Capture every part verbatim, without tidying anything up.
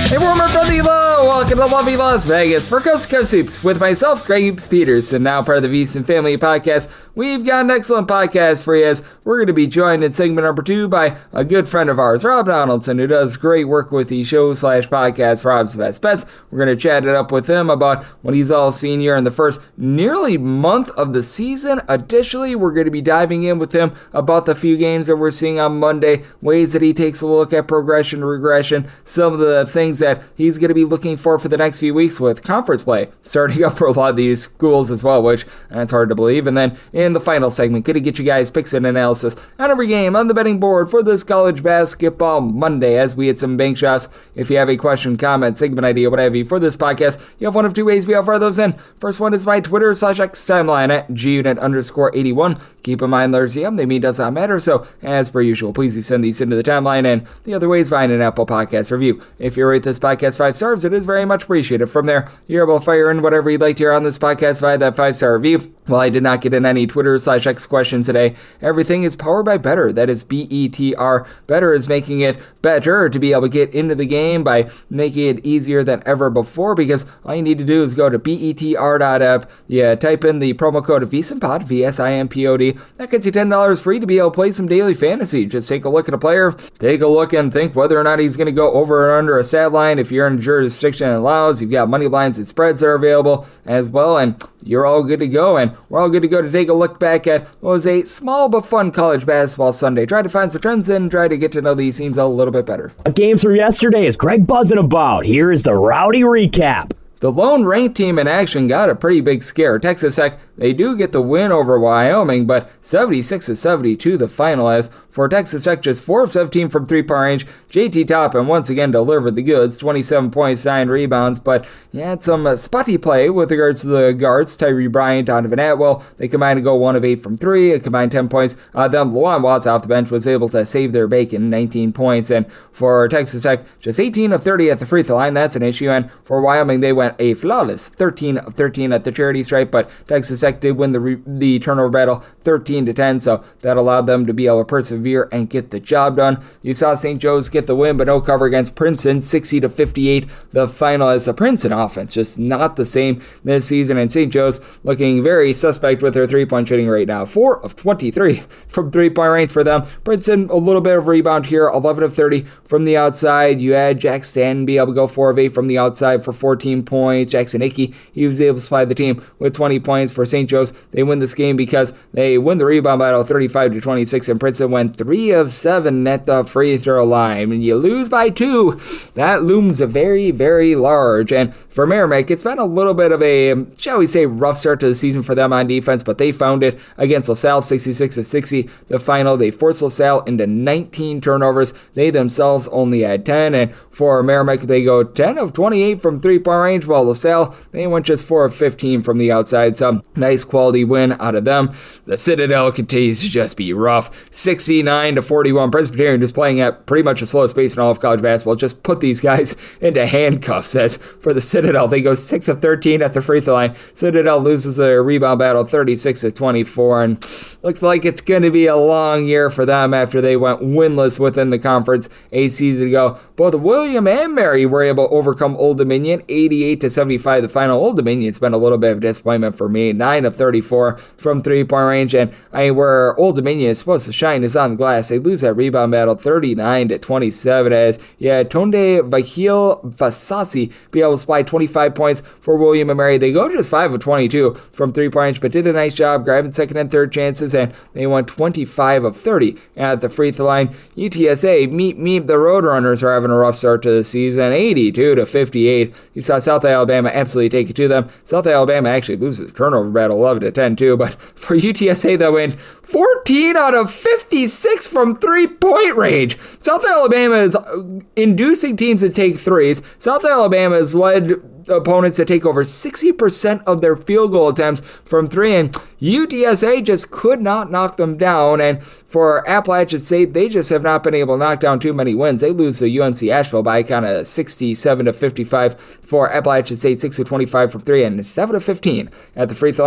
Hey, warmer from the low. Welcome to lovely Las Vegas for Coast to Coast Hoops with myself, Greg Hoops Peterson, now part of the VSiN Family Podcast. We've got an excellent podcast for you as we're going to be joined in segment number two by a good friend of ours, Rob Donaldson, who does great work with the show slash podcast Rob's Best Bets. We're going to chat it up with him about what he's all seen here in the first nearly month of the season. Additionally, we're going to be diving in with him about the few games that we're seeing on Monday, ways that he takes a look at progression, regression, some of the things that he's going to be looking for for the next few weeks with conference play starting up for a lot of these schools as well, which that's hard to believe. And then in the final segment, going to get you guys picks and analysis on every game on the betting board for this college basketball Monday as we hit some bank shots. If you have a question, comment, segment idea, what have you for this podcast, you have one of two ways we offer those in. First one is my Twitter slash X timeline at gunit underscore 81. Keep in mind, letters M, they mean does not matter. So as per usual, please do send these into the timeline. And the other way is via an Apple Podcast review. If you rate this podcast five stars, it is very much appreciated. From there, you're able to fire in whatever you'd like to hear on this podcast via that five-star review. While I did not get in any Twitter slash X questions today, everything is powered by Better. That is B E T R. Better is making it better to be able to get into the game by making it easier than ever before, because all you need to do is go to B E T R dot app, you type in the promo code VSINPOD, V S I N P O D. That gets you ten dollars free to be able to play some daily fantasy. Just take a look at a player, take a look and think whether or not he's going to go over or under a stat line. If you're in a jurisdiction that allows, you've got money lines and spreads that are available as well, and you're all good to go. And we're all good to go to take a look back at what was a small but fun college basketball Sunday. Try to find some trends and try to get to know these teams a little bit better. Games from yesterday is Greg buzzing about. Here is the Rowdy recap. The lone ranked team in action got a pretty big scare. Texas Tech, they do get the win over Wyoming, but seventy-six to seventy-two the final as for Texas Tech, just four of seventeen from three-point range. J T Toppin once again delivered the goods, twenty-seven points, nine rebounds, but he had some uh, spotty play with regards to the guards, Tyree Bryant, Donovan Atwell. They combined to go one of eight from three, a combined ten points. Uh, then Luan Watts off the bench was able to save their bacon, nineteen points, and for Texas Tech, just eighteen of thirty at the free throw line. That's an issue, and for Wyoming, they went a flawless thirteen of thirteen at the charity stripe, but Texas Tech did win the re- the turnover battle thirteen to ten, so that allowed them to be able to persevere and get the job done. You saw Saint Joe's get the win, but no cover against Princeton, sixty to fifty-eight the final, as the Princeton offense just not the same this season, and Saint Joe's looking very suspect with their three-point shooting right now. four of twenty-three from three-point range for them. Princeton, a little bit of rebound here, eleven of thirty from the outside. You had Jack Stanton be able to go four of eight from the outside for fourteen points. Jackson Hickey, he was able to supply the team with twenty points for Saint Joe's. They win this game because they win the rebound battle thirty-five to twenty-six, and Princeton went three of seven at the free throw line. And you lose by two, that looms very, very large. And for Merrimack, it's been a little bit of a, shall we say, rough start to the season for them on defense, but they found it against LaSalle, sixty-six to sixty. The final, they forced LaSalle into nineteen turnovers. They themselves only had ten, and for Merrimack, they go ten of twenty-eight from three-point range, while LaSalle, they went just four of fifteen from the outside. So nice quality win out of them. The Citadel continues to just be rough. sixty-nine to forty-one. Presbyterian just playing at pretty much the slowest pace in all of college basketball. Just put these guys into handcuffs. As for the Citadel, they go six of thirteen at the free throw line. Citadel loses a rebound battle thirty-six to twenty-four, and looks like it's going to be a long year for them after they went winless within the conference a season ago. Both William and Mary were able to overcome Old Dominion, eighty-eight to seventy-five the final. Old Dominion's been a little bit of a disappointment for me. nine of thirty-four from three-point range, and I mean, where Old Dominion is supposed to shine is on the glass. They lose that rebound battle thirty-nine to twenty-seven, as yeah, Tonde Vahil Vasasi be able to supply twenty-five points for William and Mary. They go just five of twenty-two from three-point range, but did a nice job grabbing second and third chances, and they won twenty-five of thirty at the free throw line. U T S A, meet meet the Roadrunners are having a rough start to the season, eighty-two to fifty-eight. You saw South Alabama absolutely take it to them. South Alabama actually loses the turnover battle eleven to ten too, but for U T S A, they win fourteen out of fifty-six from three-point range. South Alabama is inducing teams to take threes. South Alabama has led opponents to take over sixty percent of their field goal attempts from three, and U T S A just could not knock them down. And for Appalachian State, they just have not been able to knock down too many wins. They lose to U N C Asheville by kind of sixty-seven to fifty-five for Appalachian State, six of twenty-five from three, and seven of fifteen at the free throw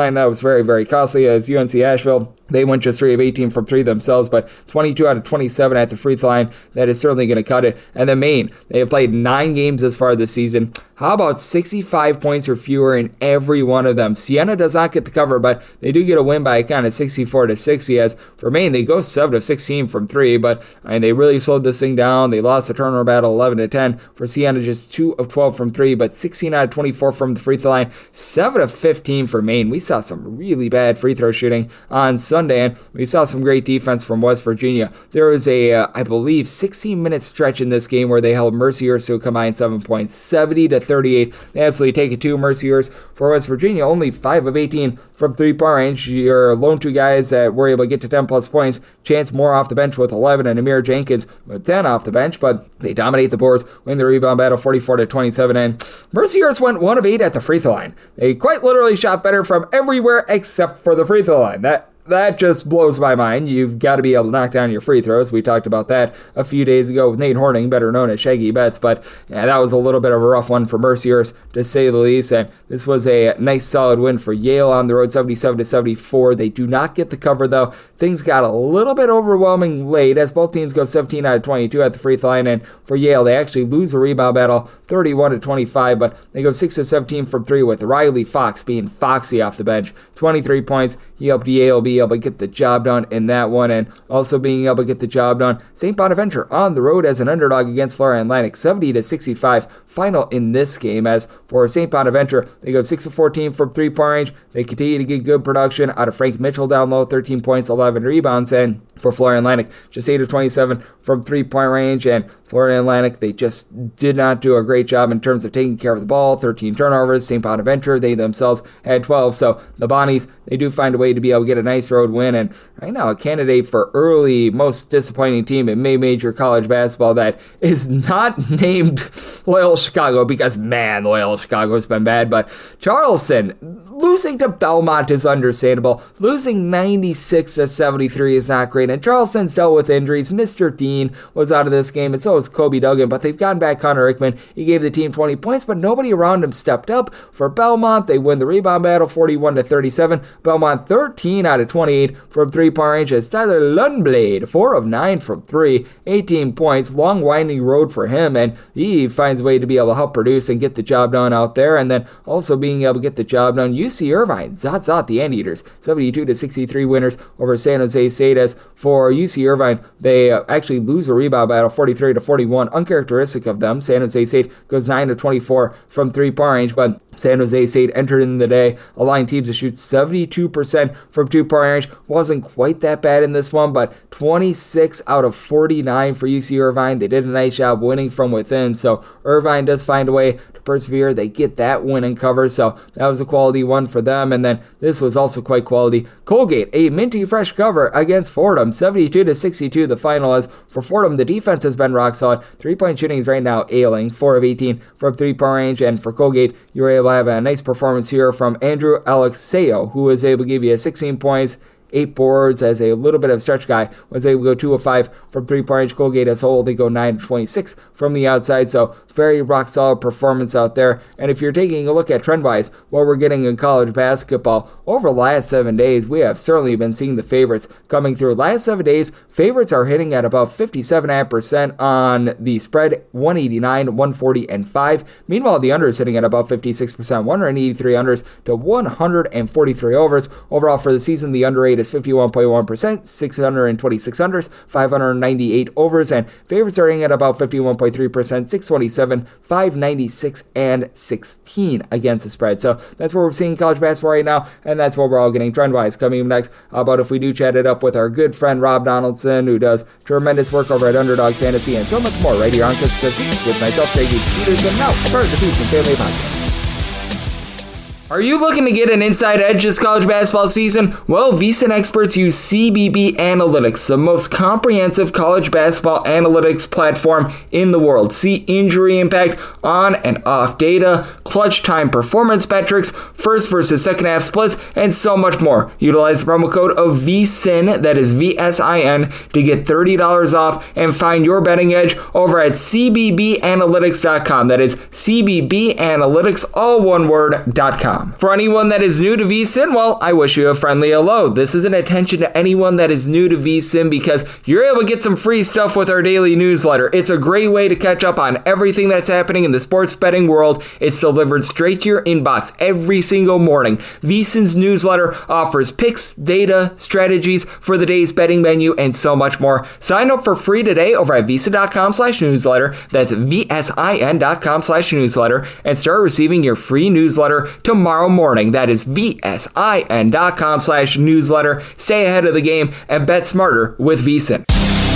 line. That was very, very costly as U N C Asheville, they went just three of eighteen from three themselves, but twenty-two out of twenty-seven at the free throw line. That is certainly going to cut it. And then Maine, they have played nine games this far this season. How about sixty-five points or fewer in every one of them? Siena does not get the cover, but they do get a win by a count of sixty-four to sixty. As for Maine, they go seven of sixteen from three, but I mean, they really slowed this thing down. They lost the turnover battle eleven to ten. For Siena, just two of twelve from three, but sixteen out of twenty-four from the free throw line. seven of fifteen for Maine. We saw some really bad free throw shooting on Sunday, and we saw some great defense from West Virginia. There was a, uh, I believe, sixteen-minute stretch in this game where they held Mercyhurst to a combined seven points, seventy to thirty-eight. They absolutely take it to Mercyhurst. For West Virginia, only five of eighteen from three-point range. Your lone two guys that were able to get to ten-plus points. Chance Moore off the bench with eleven, and Amir Jenkins with ten off the bench, but they dominate the boards, win the rebound battle forty-four to twenty-seven, and Mercyhurst went one of eight at the free throw line. They quite literally shot better from everywhere except for the free throw line. That That just blows my mind. You've got to be able to knock down your free throws. We talked about that a few days ago with Nate Horning, better known as Shaggy Betts, but yeah, that was a little bit of a rough one for Mercyhurst, to say the least, and this was a nice solid win for Yale on the road, seventy-seven to seventy-four. They do not get the cover, though. Things got a little bit overwhelming late as both teams go seventeen out of twenty-two at the free throw line, and for Yale, they actually lose a rebound battle thirty-one to twenty-five, but they go six of seventeen from three with Riley Fox being foxy off the bench. twenty-three points. He helped Yale be able to get the job done in that one, and also being able to get the job done. Saint Bonaventure on the road as an underdog against Florida Atlantic, seventy to sixty-five final in this game. As for Saint Bonaventure, they go six of fourteen from three-point range. They continue to get good production out of Frank Mitchell down low, thirteen points, eleven rebounds, and for Florida Atlantic, just eight of twenty-seven from three-point range, and Florida Atlantic, they just did not do a great job in terms of taking care of the ball. thirteen turnovers. Saint Bonaventure, they themselves had twelve, so the Bonnies, they do find a way to be able to get a nice road win, and right now a candidate for early most disappointing team in May Major college basketball that is not named Loyola Chicago, because man, Loyola Chicago has been bad, but Charleston, losing to Belmont is understandable. Losing ninety-six to seventy-three is not great, and Charleston's dealt with injuries. Mister Dean was out of this game, and so was Kobe Duggan, but they've gotten back Connor Hickman. He gave the team twenty points, but nobody around him stepped up. For Belmont, they win the rebound battle forty-one to thirty-seven. Belmont thirteen out of twenty-eight from three-point range as Tyler Lundblade, four of nine from three, eighteen points, long winding road for him, and he finds a way to be able to help produce and get the job done out there, and then also being able to get the job done. U C Irvine, zot zot the Anteaters, seventy-two to sixty-three winners over San Jose State. As for U C Irvine, they uh, actually lose a rebound battle forty-three to forty-one, uncharacteristic of them. San Jose State goes nine of twenty-four from three-point range, but San Jose State entered in the day allowing teams to shoot seventy-two percent from two-point range. Wasn't quite that bad in this one, but twenty-six out of forty-nine for U C Irvine. They did a nice job winning from within, so Irvine does find a way to persevere. They get that win and cover, so that was a quality one for them. And then this was also quite quality. Colgate, a minty fresh cover against Fordham, seventy-two to sixty-two the final. As for Fordham, the defense has been rock solid. Three-point shooting is right now ailing, four of eighteen from three-point range, and for Colgate, you were able to have a nice performance here from Andrew Alexeo, who was able to give you sixteen points, eight boards, as a little bit of stretch guy, was able to go two of five from three-point range. Colgate as a whole, they go nine of twenty-six from the outside, so very rock-solid performance out there. And if you're taking a look at trend-wise, what we're getting in college basketball, over the last seven days, we have certainly been seeing the favorites coming through. Last seven days, favorites are hitting at about fifty-seven point five percent on the spread, one eighty-nine, one forty, and five. Meanwhile, the under is hitting at about fifty-six percent, one eighty-three unders to one forty-three overs. Overall for the season, the under rate is fifty-one point one percent, six hundred twenty-six unders, five hundred ninety-eight overs, and favorites are hitting at about fifty-one point three percent, six twenty-seven, five ninety-six, and sixteen against the spread. So that's what we're seeing in college basketball right now, and that's what we're all getting trend-wise. Coming up next, how about if we do chat it up with our good friend Rob Donaldson, who does tremendous work over at Underdog Fantasy, and so much more right here on Kiss Kiss with myself, Greg Peterson, now part of the Peace and Family Podcast. Are you looking to get an inside edge this college basketball season? Well, VSiN experts use C B B Analytics, the most comprehensive college basketball analytics platform in the world. See injury impact, on and off data, clutch time performance metrics, first versus second half splits, and so much more. Utilize the promo code of VSiN, that is V S I N, to get thirty dollars off and find your betting edge over at C B B analytics dot com. That is C B B analytics, all one word, dot com. com. For anyone that is new to VSiN, well, I wish you a friendly hello. This is an attention to anyone that is new to VSiN because you're able to get some free stuff with our daily newsletter. It's a great way to catch up on everything that's happening in the sports betting world. It's delivered straight to your inbox every single morning. VSiN's newsletter offers picks, data, strategies for the day's betting menu, and so much more. Sign up for free today over at VSiN.com slash newsletter. That's V-S-I-N.com slash newsletter and start receiving your free newsletter tomorrow morning. That is V-S-I-N.com slash newsletter. Stay ahead of the game and bet smarter with VSiN.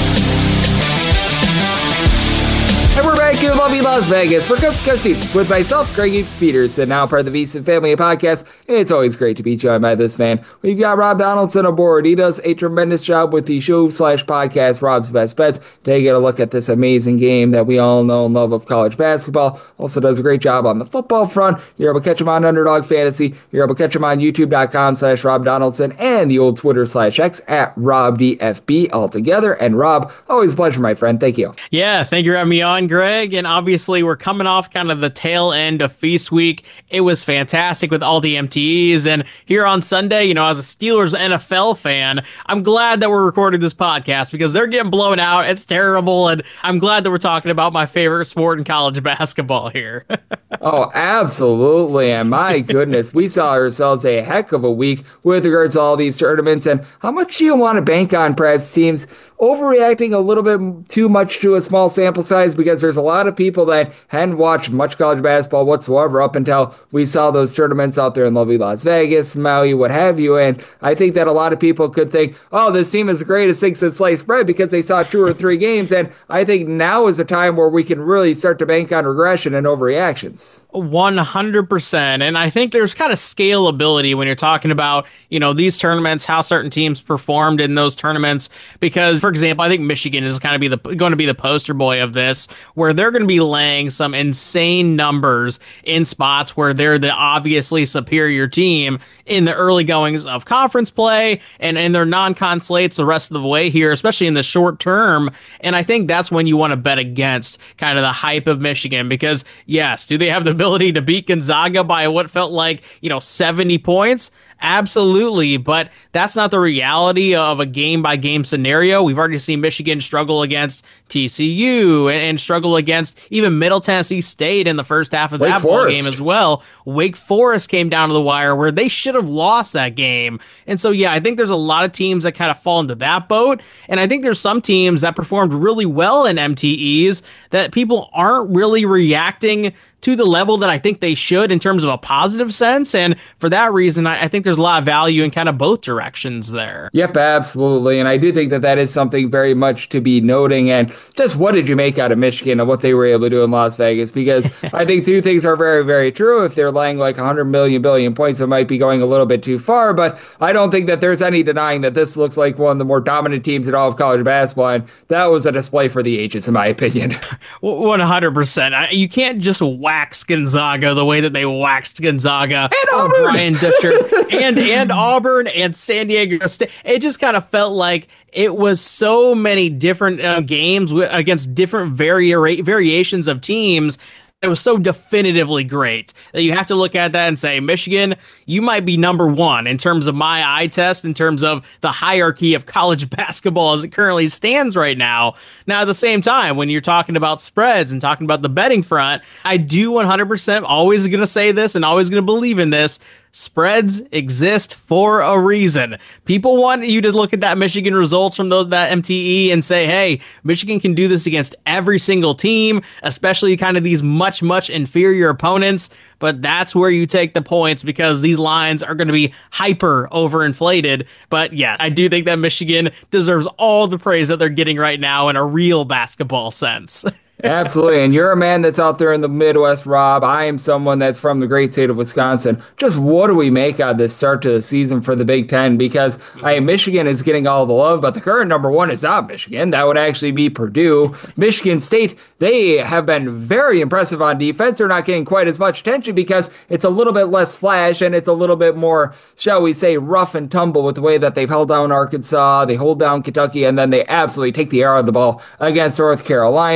And we're back here in lovely Las Vegas for Coast to Coast Seats with myself, Greg Eaps Peterson, now part of the VSiN family of podcasts. It's always great to be joined by this man. We've got Rob Donaldson aboard. He does a tremendous job with the show slash podcast, Rob's Best Bets, taking a look at this amazing game that we all know and love of college basketball. Also does a great job on the football front. You're able to catch him on Underdog Fantasy. You're able to catch him on YouTube.com slash Rob Donaldson and the old Twitter slash X at RobDFB altogether. And Rob, always a pleasure, my friend. Thank you. Yeah, thank you for having me on, Greg. And obviously, we're coming off kind of the tail end of Feast Week. It was fantastic with all the M T Es. And here on Sunday, you know, as a Steelers N F L fan, I'm glad that we're recording this podcast because they're getting blown out. It's terrible. And I'm glad that we're talking about my favorite sport in college basketball here. Oh, absolutely. And my goodness, we saw ourselves a heck of a week with regards to all these tournaments. And how much do you want to bank on perhaps teams overreacting a little bit too much to a small sample size? Because there's a lot of people that hadn't watched much college basketball whatsoever up until we saw those tournaments out there in lovely Las Vegas, Maui, what have you. And I think that a lot of people could think, oh, this team is great at six and sliced bread because they saw two or three games. And I think now is a time where we can really start to bank on regression and overreactions. one hundred percent. And I think there's kind of scalability when you're talking about, you know, these tournaments, how certain teams performed in those tournaments. Because, for example, I think Michigan is kind of be the going to be the poster boy of this, where they're going to be laying some insane numbers in spots where they're the obviously superior team in the early goings of conference play and in their non-con slates the rest of the way here, especially in the short term. And I think that's when you want to bet against kind of the hype of Michigan because, yes, do they have the ability to beat Gonzaga by what felt like, you know, seventy points? Absolutely, but that's not the reality of a game-by-game scenario. We've already seen Michigan struggle against T C U and, and struggle against even Middle Tennessee State in the first half of that ball game as well. Wake Forest came down to the wire where they should have lost that game. And so, yeah, I think there's a lot of teams that kind of fall into that boat, and I think there's some teams that performed really well in M T Es that people aren't really reacting to the level that I think they should in terms of a positive sense. And for that reason, I, I think there's a lot of value in kind of both directions there. Yep, absolutely. And I do think that that is something very much to be noting. And just what did you make out of Michigan and what they were able to do in Las Vegas? Because I think two things are very, very true. If they're laying like one hundred million billion points, it might be going a little bit too far. But I don't think that there's any denying that this looks like one of the more dominant teams in all of college basketball. And that was a display for the ages, in my opinion. one hundred percent. I, you can't just wax Gonzaga the way that they waxed Gonzaga and Auburn, Brian Disher, and and Auburn and San Diego State. It just kind of felt like it was so many different uh, games w- against different vari- variations of teams. It was so definitively great that you have to look at that and say, Michigan, you might be number one in terms of my eye test, in terms of the hierarchy of college basketball as it currently stands right now. Now, at the same time, when you're talking about spreads and talking about the betting front, I do one hundred percent always going to say this and always going to believe in this. Spreads exist for a reason. People want you to look at that Michigan results from those that M T E and say, hey, Michigan can do this against every single team, especially kind of these much, much inferior opponents. But that's where you take the points because these lines are going to be hyper overinflated. But yes, I do think that Michigan deserves all the praise that they're getting right now in a real basketball sense. Absolutely. And you're a man that's out there in the Midwest, Rob. I am someone that's from the great state of Wisconsin. Just what do we make out of this start to the season for the Big Ten? Because I, Michigan is getting all the love, but the current number one is not Michigan. That would actually be Purdue. Michigan State, they have been very impressive on defense. They're not getting quite as much attention because it's a little bit less flash and it's a little bit more, shall we say, rough and tumble with the way that they've held down Arkansas, they hold down Kentucky, and then they absolutely take the air out of the ball against North Carolina. We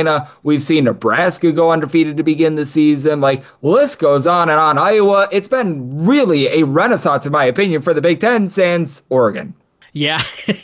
We've seen Nebraska go undefeated to begin the season. Like, list goes on and on. Iowa, it's been really a renaissance, in my opinion, for the Big Ten sans Oregon. Yeah,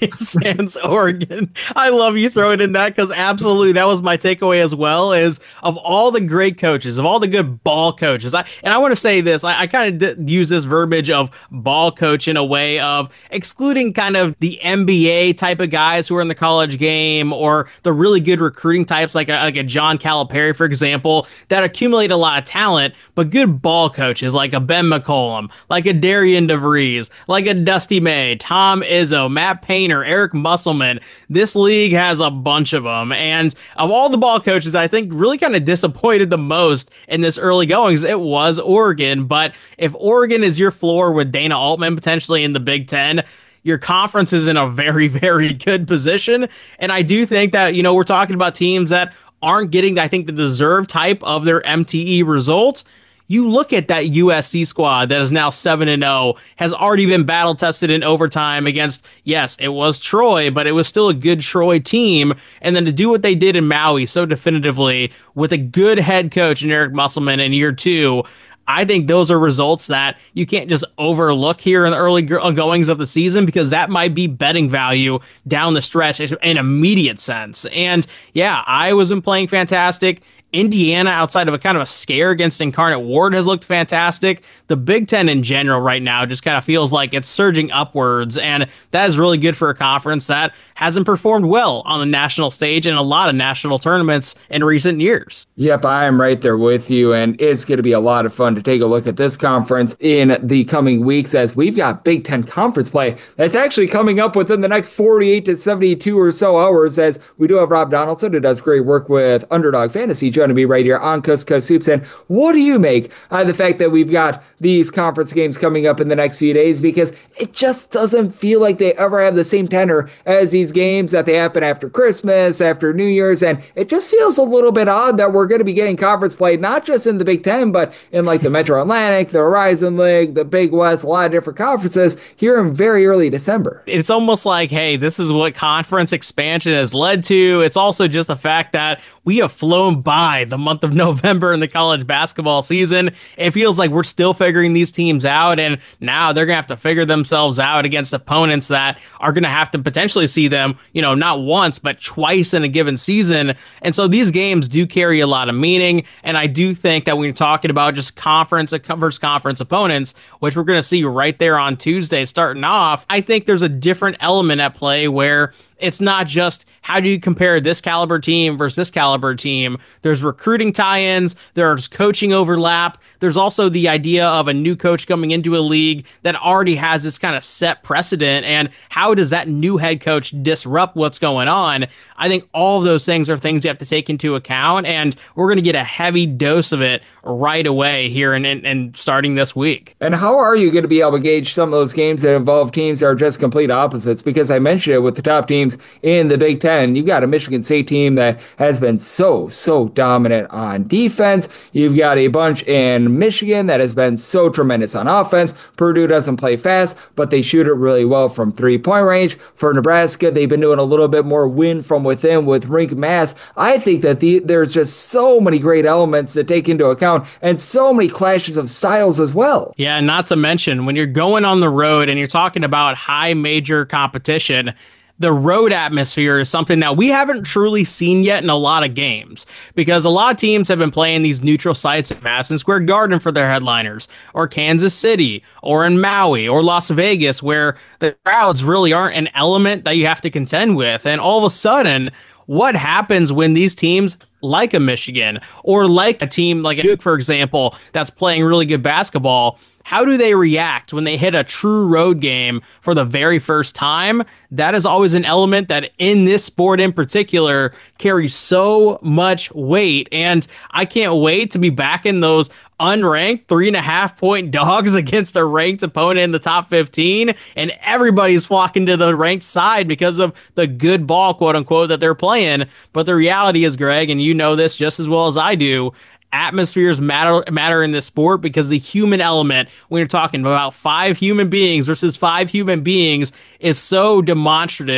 sans Oregon. I love you throwing in that because absolutely that was my takeaway as well. Is of all the great coaches, of all the good ball coaches, I and I want to say this. I, I kind of d- use this verbiage of ball coach in a way of excluding kind of the N B A type of guys who are in the college game or the really good recruiting types like a, like a John Calipari, for example, that accumulate a lot of talent, but good ball coaches like a Ben McCollum, like a Darian DeVries, like a Dusty May, Tom Izzo, Matt Painter, Eric Musselman. This league has a bunch of them. And of all the ball coaches, I think really kind of disappointed the most in this early goings, it was Oregon. But if Oregon is your floor with Dana Altman potentially in the Big Ten, your conference is in a very, very good position. And I do think that, you know, we're talking about teams that aren't getting, I think, the deserved type of their M T E result. You look at that U S C squad that is now seven and oh, has already been battle tested in overtime against, yes, it was Troy, but it was still a good Troy team. And then to do what they did in Maui so definitively with a good head coach in Eric Musselman in year two, I think those are results that you can't just overlook here in the early goings of the season because that might be betting value down the stretch in an immediate sense. And yeah, Iowa's been playing fantastic. Indiana, outside of a kind of a scare against Incarnate Ward, has looked fantastic. The Big Ten in general right now just kind of feels like it's surging upwards, and that is really good for a conference that hasn't performed well on the national stage in a lot of national tournaments in recent years. Yep, I am right there with you, and it's going to be a lot of fun to take a look at this conference in the coming weeks as we've got Big Ten conference play that's actually coming up within the next forty-eight to seventy-two or so hours, as we do have Rob Donaldson, who does great work with Underdog Fantasy, joining me right here on Coast to Coast Hoops. And what do you make of the fact that we've got these conference games coming up in the next few days? Because it just doesn't feel like they ever have the same tenor as these games that they happen after Christmas, after New Year's, and it just feels a little bit odd that we're going to be getting conference play not just in the Big Ten, but in like the Metro Atlantic, the Horizon League, the Big West, a lot of different conferences here in very early December. It's almost like, hey, this is what conference expansion has led to. It's also just the fact that we have flown by the month of November in the college basketball season. It feels like we're still figuring these teams out, and now they're going to have to figure themselves out against opponents that are going to have to potentially see them, you know, not once, but twice in a given season. And so these games do carry a lot of meaning, and I do think that when you're talking about just conference versus conference opponents, which we're going to see right there on Tuesday starting off, I think there's a different element at play where it's not just how do you compare this caliber team versus this caliber team. There's recruiting tie-ins, there's coaching overlap, there's also the idea of a new coach coming into a league that already has this kind of set precedent, and how does that new head coach disrupt what's going on? I think all of those things are things you have to take into account, and we're going to get a heavy dose of it right away here and, and, and starting this week. And how are you going to be able to gauge some of those games that involve teams that are just complete opposites? Because I mentioned it with the top teams in the Big Ten. You've got a Michigan State team that has been so, so dominant on defense. You've got a bunch in Michigan that has been so tremendous on offense. Purdue doesn't play fast, but they shoot it really well from three-point range. For Nebraska, they've been doing a little bit more win from within with Rienk Mast. I think that the, there's just so many great elements to take into account and so many clashes of styles as well. Yeah, not to mention when you're going on the road and you're talking about high major competition, the road atmosphere is something that we haven't truly seen yet in a lot of games, because a lot of teams have been playing these neutral sites at Madison Square Garden for their headliners, or Kansas City, or in Maui, or Las Vegas, where the crowds really aren't an element that you have to contend with. And all of a sudden, what happens when these teams like a Michigan or like a team like a Duke, for example, that's playing really good basketball, how do they react when they hit a true road game for the very first time? That is always an element that in this sport in particular carries so much weight. And I can't wait to be back in those unranked three and a half point dogs against a ranked opponent in the top fifteen, and everybody's flocking to the ranked side because of the good ball, quote unquote, that they're playing. But the reality is, Greg, and you know this just as well as I do, atmospheres matter matter in this sport, because the human element, when you're talking about five human beings versus five human beings, is so demonstrative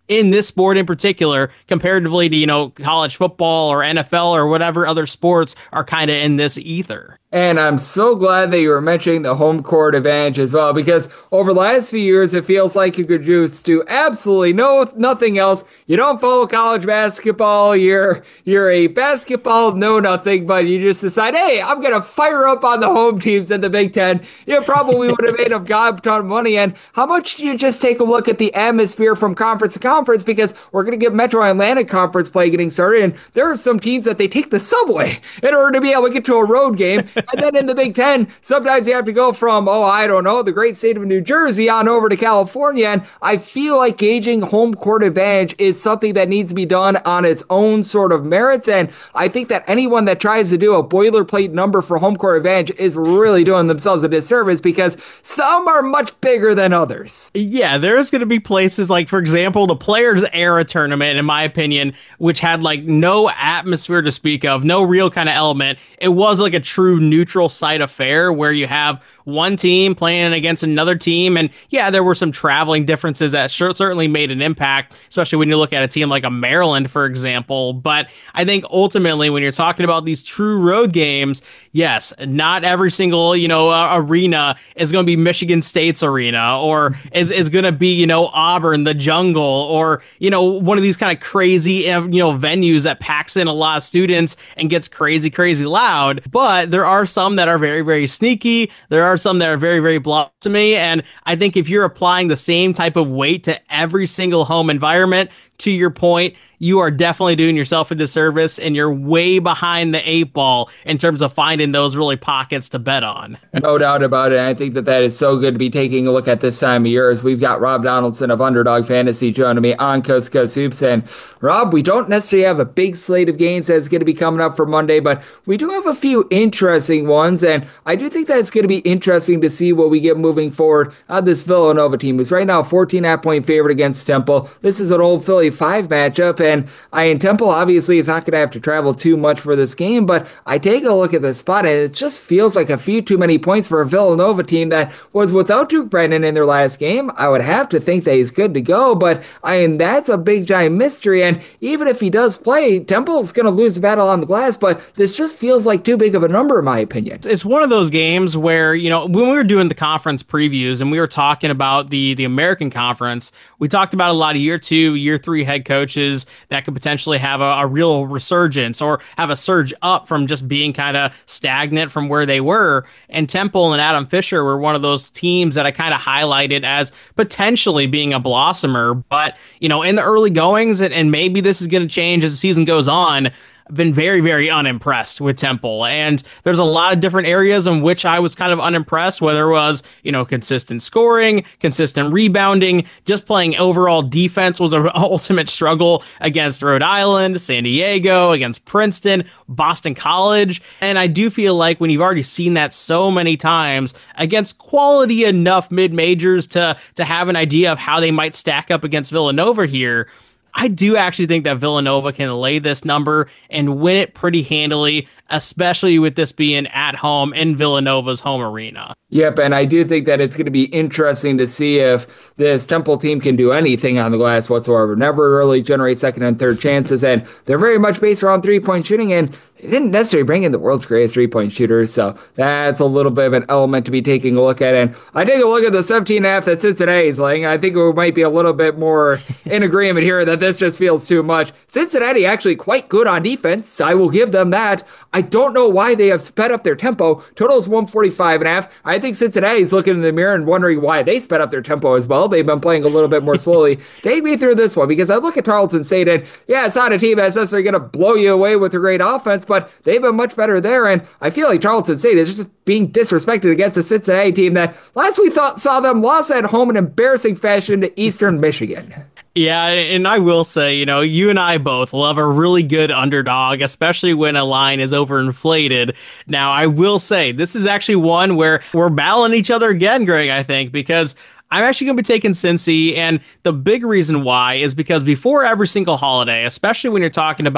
in this sport in particular, comparatively to, you know, college football or N F L or whatever other sports are kind of in this ether. And I'm so glad that you were mentioning the home court advantage as well, because over the last few years, it feels like you could just do absolutely no nothing else. You don't follow college basketball. You're you're a basketball know nothing, but you just decide, hey, I'm gonna fire up on the home teams in the Big Ten. You probably would have made a god ton of money. And how much do you just take a look at the atmosphere from conference to conference? Because we're gonna get Metro Atlantic Conference play getting started, and there are some teams that they take the subway in order to be able to get to a road game. And then in the Big Ten, sometimes you have to go from, oh, I don't know, the great state of New Jersey on over to California. And I feel like gauging home court advantage is something that needs to be done on its own sort of merits. And I think that anyone that tries to do a boilerplate number for home court advantage is really doing themselves a disservice, because some are much bigger than others. Yeah, there's going to be places like, for example, the Players Era tournament, in my opinion, which had like no atmosphere to speak of, no real kind of element. It was like a true neutral site affair where you have one team playing against another team. And yeah, there were some traveling differences that sure, certainly made an impact, especially when you look at a team like a Maryland, for example. But I think ultimately, when you're talking about these true road games, yes, not every single, you know, uh, arena is going to be Michigan State's arena, or is, is going to be, you know, Auburn, the Jungle, or, you know, one of these kind of crazy, uh, you know, venues that packs in a lot of students and gets crazy, crazy loud. But there are some that are very, very sneaky. There are some that are very, very blasphemy. And I think if you're applying the same type of weight to every single home environment, to your point, you are definitely doing yourself a disservice, and you're way behind the eight ball in terms of finding those really pockets to bet on. No doubt about it. I think that that is so good to be taking a look at this time of year, as we've got Rob Donaldson of Underdog Fantasy joining me on Coast to Coast Hoops. And Rob, we don't necessarily have a big slate of games that's going to be coming up for Monday, but we do have a few interesting ones. And I do think that it's going to be interesting to see what we get moving forward on this Villanova team, who's right now fourteen half point favorite against Temple. This is an old Philly five matchup, and Ian Temple obviously is not going to have to travel too much for this game, but I take a look at the spot and it just feels like a few too many points for a Villanova team that was without Duke Brennan in their last game. I would have to think that he's good to go, but I mean, that's a big giant mystery, and even if he does play, Temple's going to lose the battle on the glass, but this just feels like too big of a number in my opinion. It's one of those games where, you know, when we were doing the conference previews and we were talking about the, the American Conference, we talked about a lot of year two, year three head coaches that could potentially have a, a real resurgence or have a surge up from just being kind of stagnant from where they were. And Temple and Adam Fisher were one of those teams that I kind of highlighted as potentially being a blossomer. But, you know, in the early goings, and, and maybe this is going to change as the season goes on, I've been very, very unimpressed with Temple. And there's a lot of different areas in which I was kind of unimpressed, whether it was, you know, consistent scoring, consistent rebounding, just playing overall defense was an ultimate struggle against Rhode Island, San Diego, against Princeton, Boston College. And I do feel like when you've already seen that so many times against quality enough mid-majors to, to have an idea of how they might stack up against Villanova here, I do actually think that Villanova can lay this number and win it pretty handily, especially with this being at home in Villanova's home arena. Yep, and I do think that it's going to be interesting to see if this Temple team can do anything on the glass whatsoever. Never really generate second and third chances, and they're very much based around three-point shooting, and they didn't necessarily bring in the world's greatest three-point shooters, so that's a little bit of an element to be taking a look at. And I take a look at the seventeen and a half that Cincinnati's laying. I think we might be a little bit more in agreement here that this just feels too much. Cincinnati actually quite good on defense. I will give them that. I don't know why they have sped up their tempo. Total is one forty-five and a half. I think Cincinnati's looking in the mirror and wondering why they sped up their tempo as well. They've been playing a little bit more slowly. Take me through this one, because I look at Tarleton State and yeah, it's not a team that's necessarily going to blow you away with a great offense, but they've been much better there, and I feel like Tarleton State is just being disrespected against the Cincinnati team that last we thought saw them lost at home in embarrassing fashion to Eastern Michigan. Yeah, and I will say, you know, you and I both love a really good underdog, especially when a line is overinflated. Now, I will say, this is actually one where we're battling each other again, Greg, I think, because I'm actually going to be taking Cincy, and the big reason why is because before every single holiday, especially when you're talking about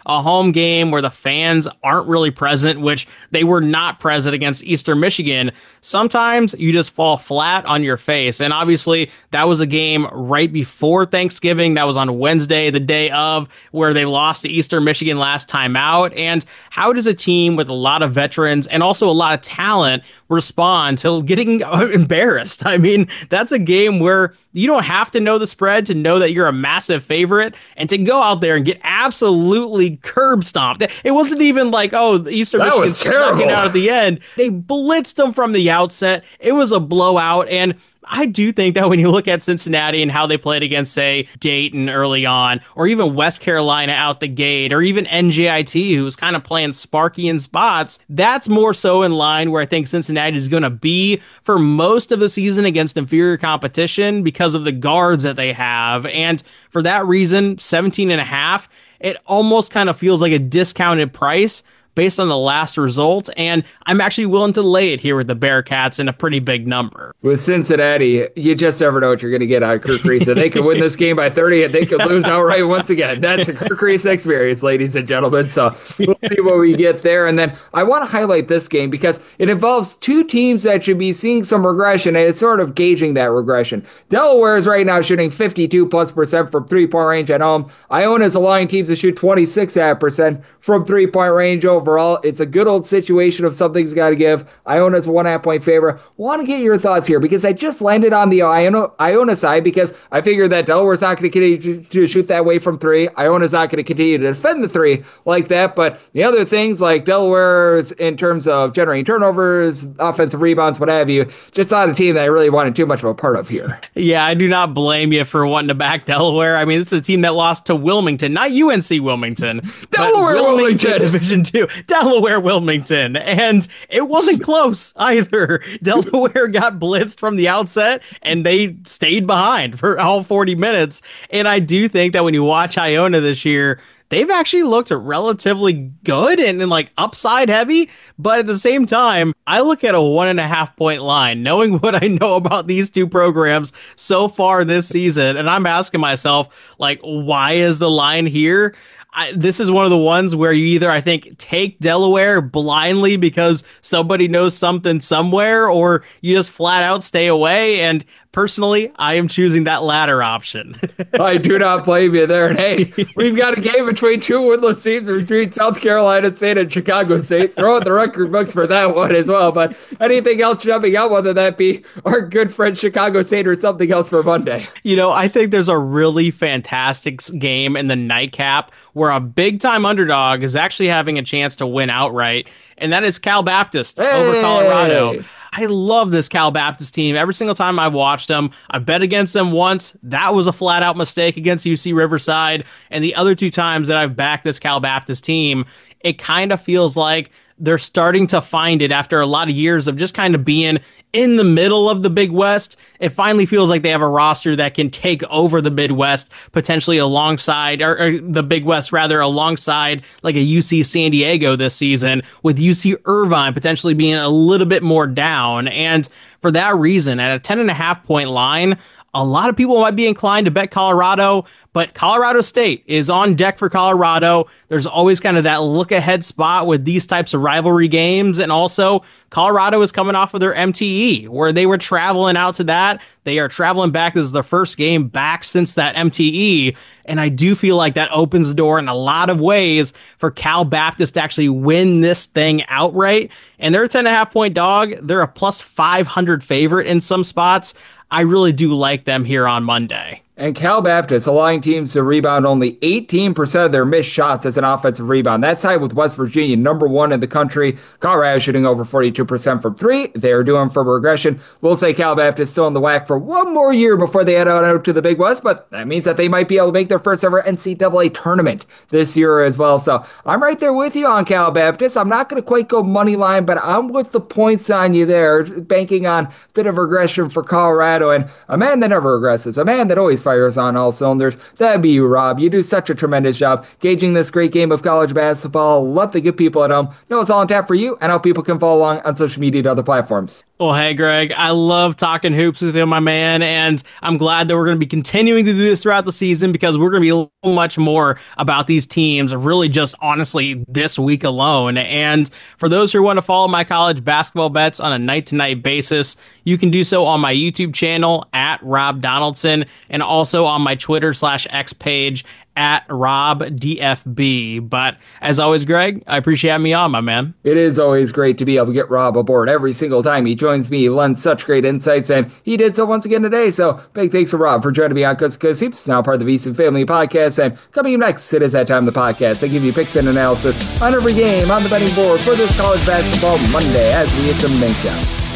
a home game where the fans aren't really present, which they were not present against Eastern Michigan, sometimes you just fall flat on your face. And obviously, that was a game right before Thanksgiving. That was on Wednesday, the day of, where they lost to Eastern Michigan last time out. And how does a team with a lot of veterans and also a lot of talent respond to getting embarrassed? I mean, that's a game where you don't have to know the spread to know that you're a massive favorite, and to go out there and get absolutely curb stomped. It wasn't even like, oh, Eastern that Michigan was snuck it terrible out at the end. They blitzed them from the outset. It was a blowout, and I do think that when you look at Cincinnati and how they played against, say, Dayton early on, or even West Carolina out the gate, or even N J I T, who was kind of playing sparky in spots, that's more so in line where I think Cincinnati is going to be for most of the season against inferior competition because of the guards that they have. And for that reason, seventeen and a half, it almost kind of feels like a discounted price based on the last result, and I'm actually willing to lay it here with the Bearcats in a pretty big number. With Cincinnati, you just never know what you're going to get out of Kirk Reese. They could win this game by thirty, and they could lose outright once again. That's a Kirk Reese experience, ladies and gentlemen. So we'll see what we get there. And then I want to highlight this game because it involves two teams that should be seeing some regression, and it's sort of gauging that regression. Delaware is right now shooting fifty-two plus percent from three-point range at home. Iona is allowing teams to shoot twenty-six percent from three-point range over. Overall, it's a good old situation of something's got to give. Iona's a one half point favorite. Want to get your thoughts here because I just landed on the Iona, Iona side because I figured that Delaware's not going to continue to shoot that way from three. Iona's not going to continue to defend the three like that. But the other things like Delaware's in terms of generating turnovers, offensive rebounds, what have you, just not a team that I really wanted too much of a part of here. Yeah, I do not blame you for wanting to back Delaware. I mean, this is a team that lost to Wilmington, not U N C Wilmington. Delaware Wilmington. Wilmington. Division two. Delaware Wilmington, and it wasn't close either. Delaware got blitzed from the outset, and they stayed behind for all forty minutes. And I do think that when you watch Iona this year, they've actually looked relatively good and, and like upside heavy. But at the same time, I look at a one and a half point line, knowing what I know about these two programs so far this season, and I'm asking myself, like, why is the line here? I, this is one of the ones where you either, I think, take Delaware blindly because somebody knows something somewhere, or you just flat out stay away. And personally, I am choosing that latter option. I do not blame you there. And hey, we've got a game between two winless teams between South Carolina State and Chicago State. Throw out the record books for that one as well. But anything else jumping out, whether that be our good friend Chicago State or something else for Monday? You know, I think there's a really fantastic game in the nightcap where a big-time underdog is actually having a chance to win outright, and that is Cal Baptist hey! over Colorado. I love this Cal Baptist team. Every single time I've watched them, I've bet against them once. That was a flat-out mistake against U C Riverside. And the other two times that I've backed this Cal Baptist team, it kind of feels like they're starting to find it after a lot of years of just kind of being in the middle of the Big West. It finally feels like they have a roster that can take over the Midwest, potentially alongside, or, or the Big West rather, alongside like a U C San Diego this season, with U C Irvine potentially being a little bit more down. And for that reason, at a ten and a half point line, a lot of people might be inclined to bet Colorado, but Colorado State is on deck for Colorado. There's always kind of that look ahead spot with these types of rivalry games. And also Colorado is coming off of their M T E where they were traveling out to that. They are traveling back. This is the first game back since that M T E. And I do feel like that opens the door in a lot of ways for Cal Baptist to actually win this thing outright. And they're a ten and a half point dog. They're a plus five hundred favorite in some spots. I really do like them here on Monday. And Cal Baptist allowing teams to rebound only eighteen percent of their missed shots as an offensive rebound. That's tied with West Virginia, number one in the country. Colorado shooting over forty-two percent from three. They are doing for regression. We'll say Cal Baptist still in the whack for one more year before they head out, out to the Big West, but that means that they might be able to make their first ever N C double A tournament this year as well. So I'm right there with you on Cal Baptist. I'm not going to quite go money line, but I'm with the points on you there, banking on a bit of regression for Colorado. And a man that never regresses, a man that always fires on all cylinders. That'd be you, Rob. You do such a tremendous job gauging this great game of college basketball. Let the good people at home know it's all on tap for you and how people can follow along on social media and other platforms. Well, hey, Greg, I love talking hoops with you, my man, and I'm glad that we're going to be continuing to do this throughout the season because we're going to be a little much more about these teams, really just honestly this week alone. And for those who want to follow my college basketball bets on a night-to-night basis, you can do so on my YouTube channel at Rob Donaldson and also on my Twitter slash X page at Rob D F B. But as always, Greg, I appreciate having me on, my man. It is always great to be able to get Rob aboard every single time he joins me. He lends such great insights, and he did so once again today. So big thanks to Rob for joining me on Coast to Coast Hoops, now part of the VSiN Family Podcast. And coming up next, it is that time of the podcast. I give you picks and analysis on every game on the betting board for this college basketball Monday as we hit some bank shots.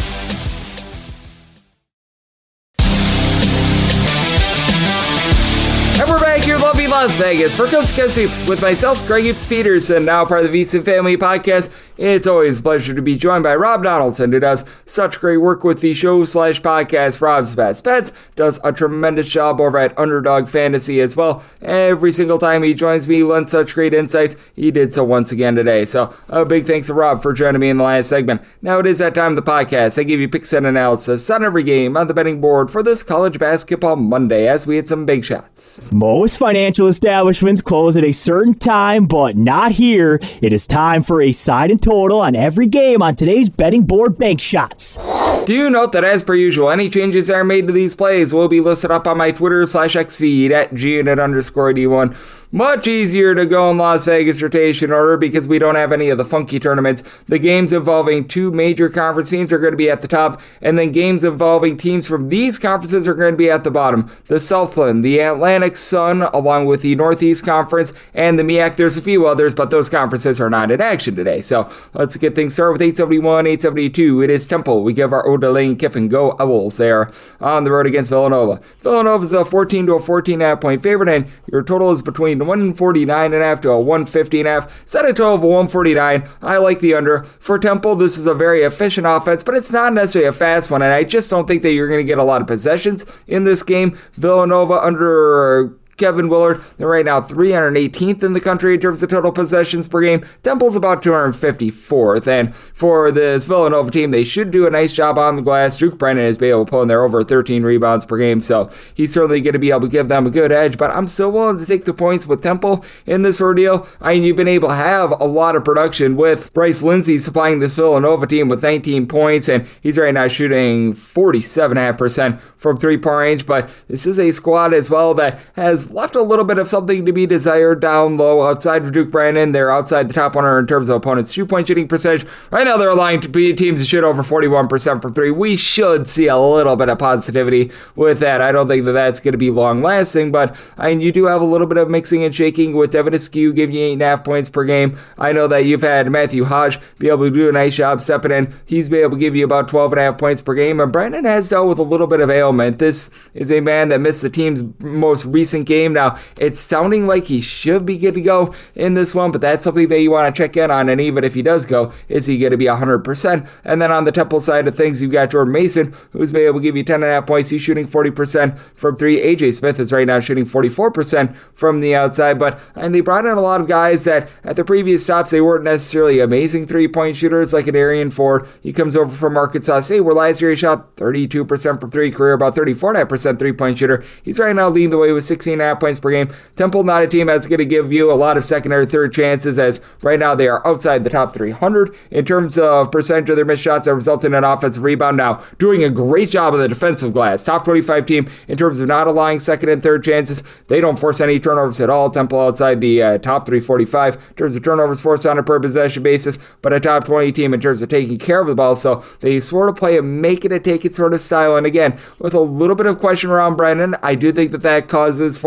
And we're back here in lovely Las Vegas for Coast to Coast Hoops with myself, Greg Hoops Peterson, now part of the VSiN Family Podcast. It's always a pleasure to be joined by Rob Donaldson, who does such great work with the show slash podcast Rob's Best Bets, does a tremendous job over at Underdog Fantasy as well. Every single time he joins me, he lends such great insights. He did so once again today. So a big thanks to Rob for joining me in the last segment. Now it is that time of the podcast. I give you picks and analysis on every game on the betting board for this college basketball Monday as we hit some big shots. Most financial establishments close at a certain time, but not here. It is time for a side and total on every game on today's betting board bank shots. Do you note that as per usual, any changes that are made to these plays will be listed up on my Twitter slash X feed at Gunit underscore D1. Much easier to go in Las Vegas rotation order because we don't have any of the funky tournaments. The games involving two major conference teams are going to be at the top, and then games involving teams from these conferences are going to be at the bottom. The Southland, the Atlantic Sun, along with the Northeast Conference, and the M E A C. There's a few others, but those conferences are not in action today. So let's get things started with eight seventy-one, eight seventy-two. It is Temple. We give our ode to Lane Kiffin. Go Owls there on the road against Villanova. Villanova is a fourteen to a fourteen and a half point favorite, and your total is between one forty-nine and a half to a one fifty and a half. Set a total of one forty-nine. I like the under. For Temple, this is a very efficient offense, but it's not necessarily a fast one, and I just don't think that you're going to get a lot of possessions in this game. Villanova under Kevin Willard, they're right now three hundred eighteenth in the country in terms of total possessions per game. Temple's about two hundred fifty-fourth, and for this Villanova team, they should do a nice job on the glass. Duke Brennan has been able to pull in there over thirteen rebounds per game, so he's certainly going to be able to give them a good edge, but I'm still willing to take the points with Temple in this ordeal. I mean, you've been able to have a lot of production with Bryce Lindsey supplying this Villanova team with nineteen points, and he's right now shooting forty-seven point five percent from three-point range, but this is a squad as well that has left a little bit of something to be desired down low outside of Duke Brandon. They're outside the top one hundred in terms of opponents' two-point shooting percentage. Right now, they're aligned to be teams that shoot over forty-one percent from three. We should see a little bit of positivity with that. I don't think that that's going to be long-lasting, but I mean, you do have a little bit of mixing and shaking with Devin Askew giving you eight point five points per game. I know that you've had Matthew Hodge be able to do a nice job stepping in. He's been able to give you about twelve point five points per game, and Brandon has dealt with a little bit of ailment. This is a man that missed the team's most recent game. Now, it's sounding like he should be good to go in this one, but that's something that you want to check in on, and even if he does go, is he going to be one hundred percent? And then on the Temple side of things, you've got Jordan Mason, who's been able to give you ten point five points. He's shooting forty percent from three. A J Smith is right now shooting forty-four percent from the outside, but and they brought in a lot of guys that at the previous stops, they weren't necessarily amazing three-point shooters, like an Arian Ford. He comes over from Arkansas State, where last year he shot thirty-two percent from three, career about thirty-four point five percent three-point shooter. He's right now leading the way with sixteen point five points per game. Temple, not a team that's going to give you a lot of second or third chances, as right now they are outside the top three hundred in terms of percentage of their missed shots that result in an offensive rebound. Now, doing a great job on the defensive glass. Top twenty-five team in terms of not allowing second and third chances. They don't force any turnovers at all. Temple outside the uh, top three forty-five in terms of turnovers forced on a per possession basis, but a top twenty team in terms of taking care of the ball. So they sort of play a make it a take it sort of style. And again, with a little bit of question around Brennan, I do think that that causes for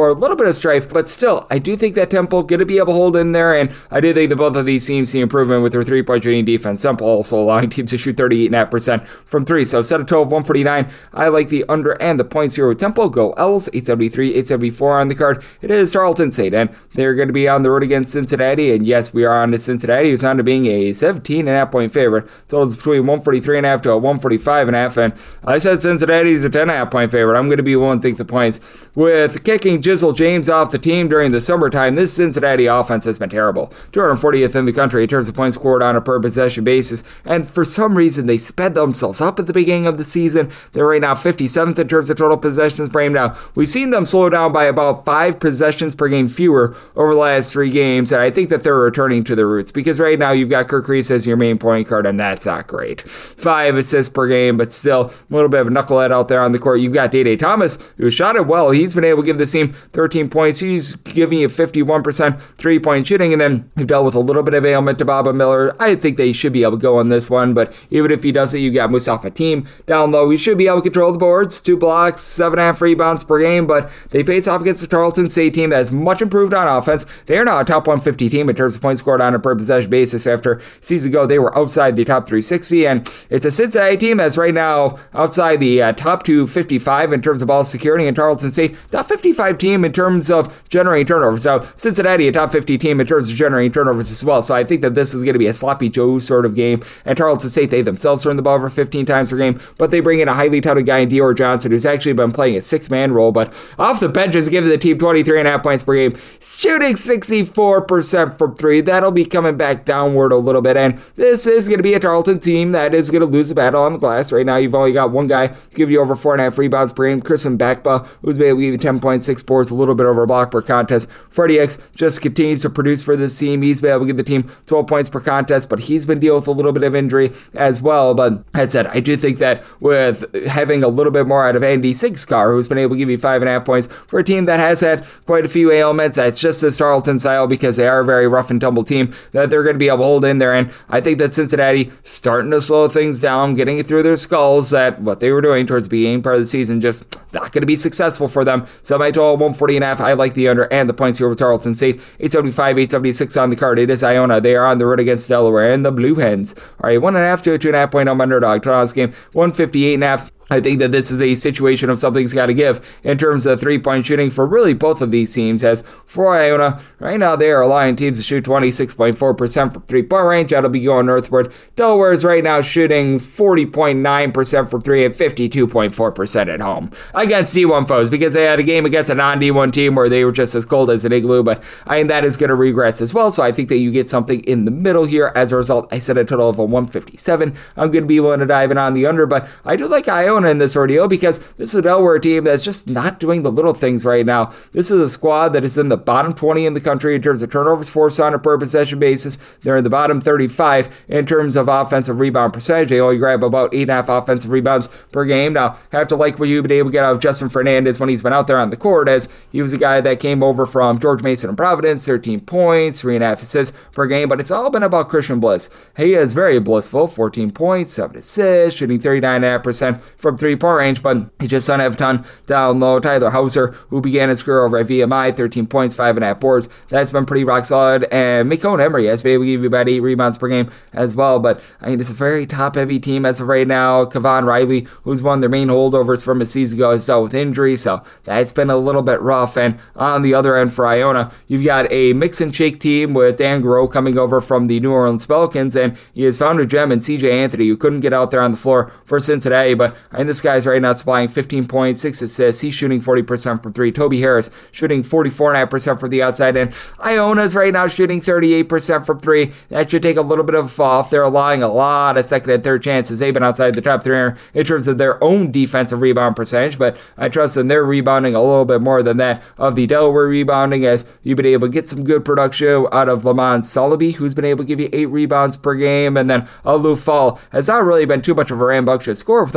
for a little bit of strife, but still, I do think that Temple going to be able to hold in there, and I do think that both of these teams see improvement with their three-point shooting defense. Temple also allowing teams to shoot thirty-eight point five percent from three, so set a total of one forty-nine. I like the under and the points here with Temple. Go L's, eight seventy-three, eight seventy-four on the card. It is Tarleton State, and they're going to be on the road against Cincinnati, and yes, we are on to Cincinnati, who's on to being a seventeen point five point favorite. Totals between one forty-three point five to a one forty-five point five, and I said Cincinnati's a ten point five point favorite. I'm going to be willing to take the points. With kicking Jizzle James off the team during the summertime, this Cincinnati offense has been terrible. two hundred fortieth in the country in terms of points scored on a per possession basis, and for some reason they sped themselves up at the beginning of the season. They're right now fifty-seventh in terms of total possessions per game. Now, we've seen them slow down by about five possessions per game fewer over the last three games, and I think that they're returning to their roots, because right now you've got Kirk Reese as your main point guard, and that's not great. Five assists per game, but still a little bit of a knucklehead out there on the court. You've got Day-Day Thomas, who shot it well. He's been able to give this team thirteen points. He's giving you fifty-one percent three-point shooting, and then you've dealt with a little bit of ailment to Baba Miller. I think they should be able to go on this one, but even if he doesn't, you got Mustafa Team down low. He should be able to control the boards, two blocks, seven and a half rebounds per game, but they face off against the Tarleton State team that has much improved on offense. They are now a top one fifty team in terms of points scored on a per possession basis. After a season ago, they were outside the top three sixty, and it's a Cincinnati team that's right now outside the uh, top two fifty-five in terms of ball security, and Tarleton State, top fifty-five team in terms of generating turnovers. So Cincinnati, a top fifty team in terms of generating turnovers as well. So I think that this is going to be a sloppy Joe sort of game, and Tarleton State, they themselves turn the ball over fifteen times per game, but they bring in a highly touted guy in Dior Johnson, who's actually been playing a sixth man role, but off the bench is giving the team twenty-three point five points per game, shooting sixty-four percent from three. That'll be coming back downward a little bit, and this is going to be a Tarleton team that is going to lose a battle on the glass. Right now, you've only got one guy who give you over four and a half rebounds per game, Christian Bakba, who's been able to give you ten point six boards, a little bit over a block per contest. Freddie X just continues to produce for this team. He's been able to give the team twelve points per contest, but he's been dealing with a little bit of injury as well. But that said, I do think that with having a little bit more out of Andy Sigscar, who's been able to give you five and a half points for a team that has had quite a few ailments, that's just this Tarleton style, because they are a very rough and tumble team, that they're going to be able to hold in there. And I think that Cincinnati starting to slow things down, getting it through their skulls, that what they were doing towards the beginning part of the season just not going to be successful for them. So my total one forty and a half. I like the under and the points here with Tarleton State. eight seventy-five, eight seventy-six on the card. It is Iona. They are on the road against Delaware, and the Blue Hens are a one and a half to a two and a half point home underdog. Total on this game one fifty-eight and a half. I think that this is a situation of something's got to give in terms of three-point shooting for really both of these teams, as for Iona, right now they are allowing teams to shoot twenty-six point four percent from three-point range. That'll be going northward. Delaware is right now shooting forty point nine percent from three and fifty-two point four percent at home against D one foes, because they had a game against a non-D one team where they were just as cold as an igloo, but I think that is going to regress as well, so I think that you get something in the middle here. As a result, I set a total of a one fifty-seven. I'm going to be willing to dive in on the under, but I do like Iona in this ordeal, because this is a Delaware team that's just not doing the little things right now. This is a squad that is in the bottom twenty in the country in terms of turnovers forced on a per possession basis. They're in the bottom thirty-five in terms of offensive rebound percentage. They only grab about eight and a half offensive rebounds per game. Now, have to like what you've been able to get out of Justin Fernandez when he's been out there on the court, as he was a guy that came over from George Mason and Providence, thirteen points, three and a half assists per game, but it's all been about Christian Bliss. He is very blissful, fourteen points, seven assists, shooting thirty-nine point five percent from three-point range, but he just doesn't have a ton down low. Tyler Hauser, who began his career over at V M I, thirteen points, five and a half boards. That's been pretty rock solid. And Macone Emery has been able to give you about eight rebounds per game as well. But I mean, it's a very top-heavy team as of right now. Kevon Riley, who's one of their main holdovers from a season ago, is dealt with injury, so that's been a little bit rough. And on the other end for Iona, you've got a mix and shake team with Dan Groh coming over from the New Orleans Pelicans, and he has found a gem in C J Anthony, who couldn't get out there on the floor for Cincinnati, but I mean, this guy's right now supplying fifteen points, six assists. He's shooting forty percent from three. Toby Harris shooting forty-four point five percent from the outside, and Iona's right now shooting thirty-eight percent from three. That should take a little bit of a fall off. They're allowing a lot of second and third chances. They've been outside the top three in terms of their own defensive rebound percentage, but I trust in their rebounding a little bit more than that of the Delaware rebounding, as you've been able to get some good production out of Lamont Soloby, who's been able to give you eight rebounds per game, and then Alou Fall has not really been too much of a rambunctious scorer with only about three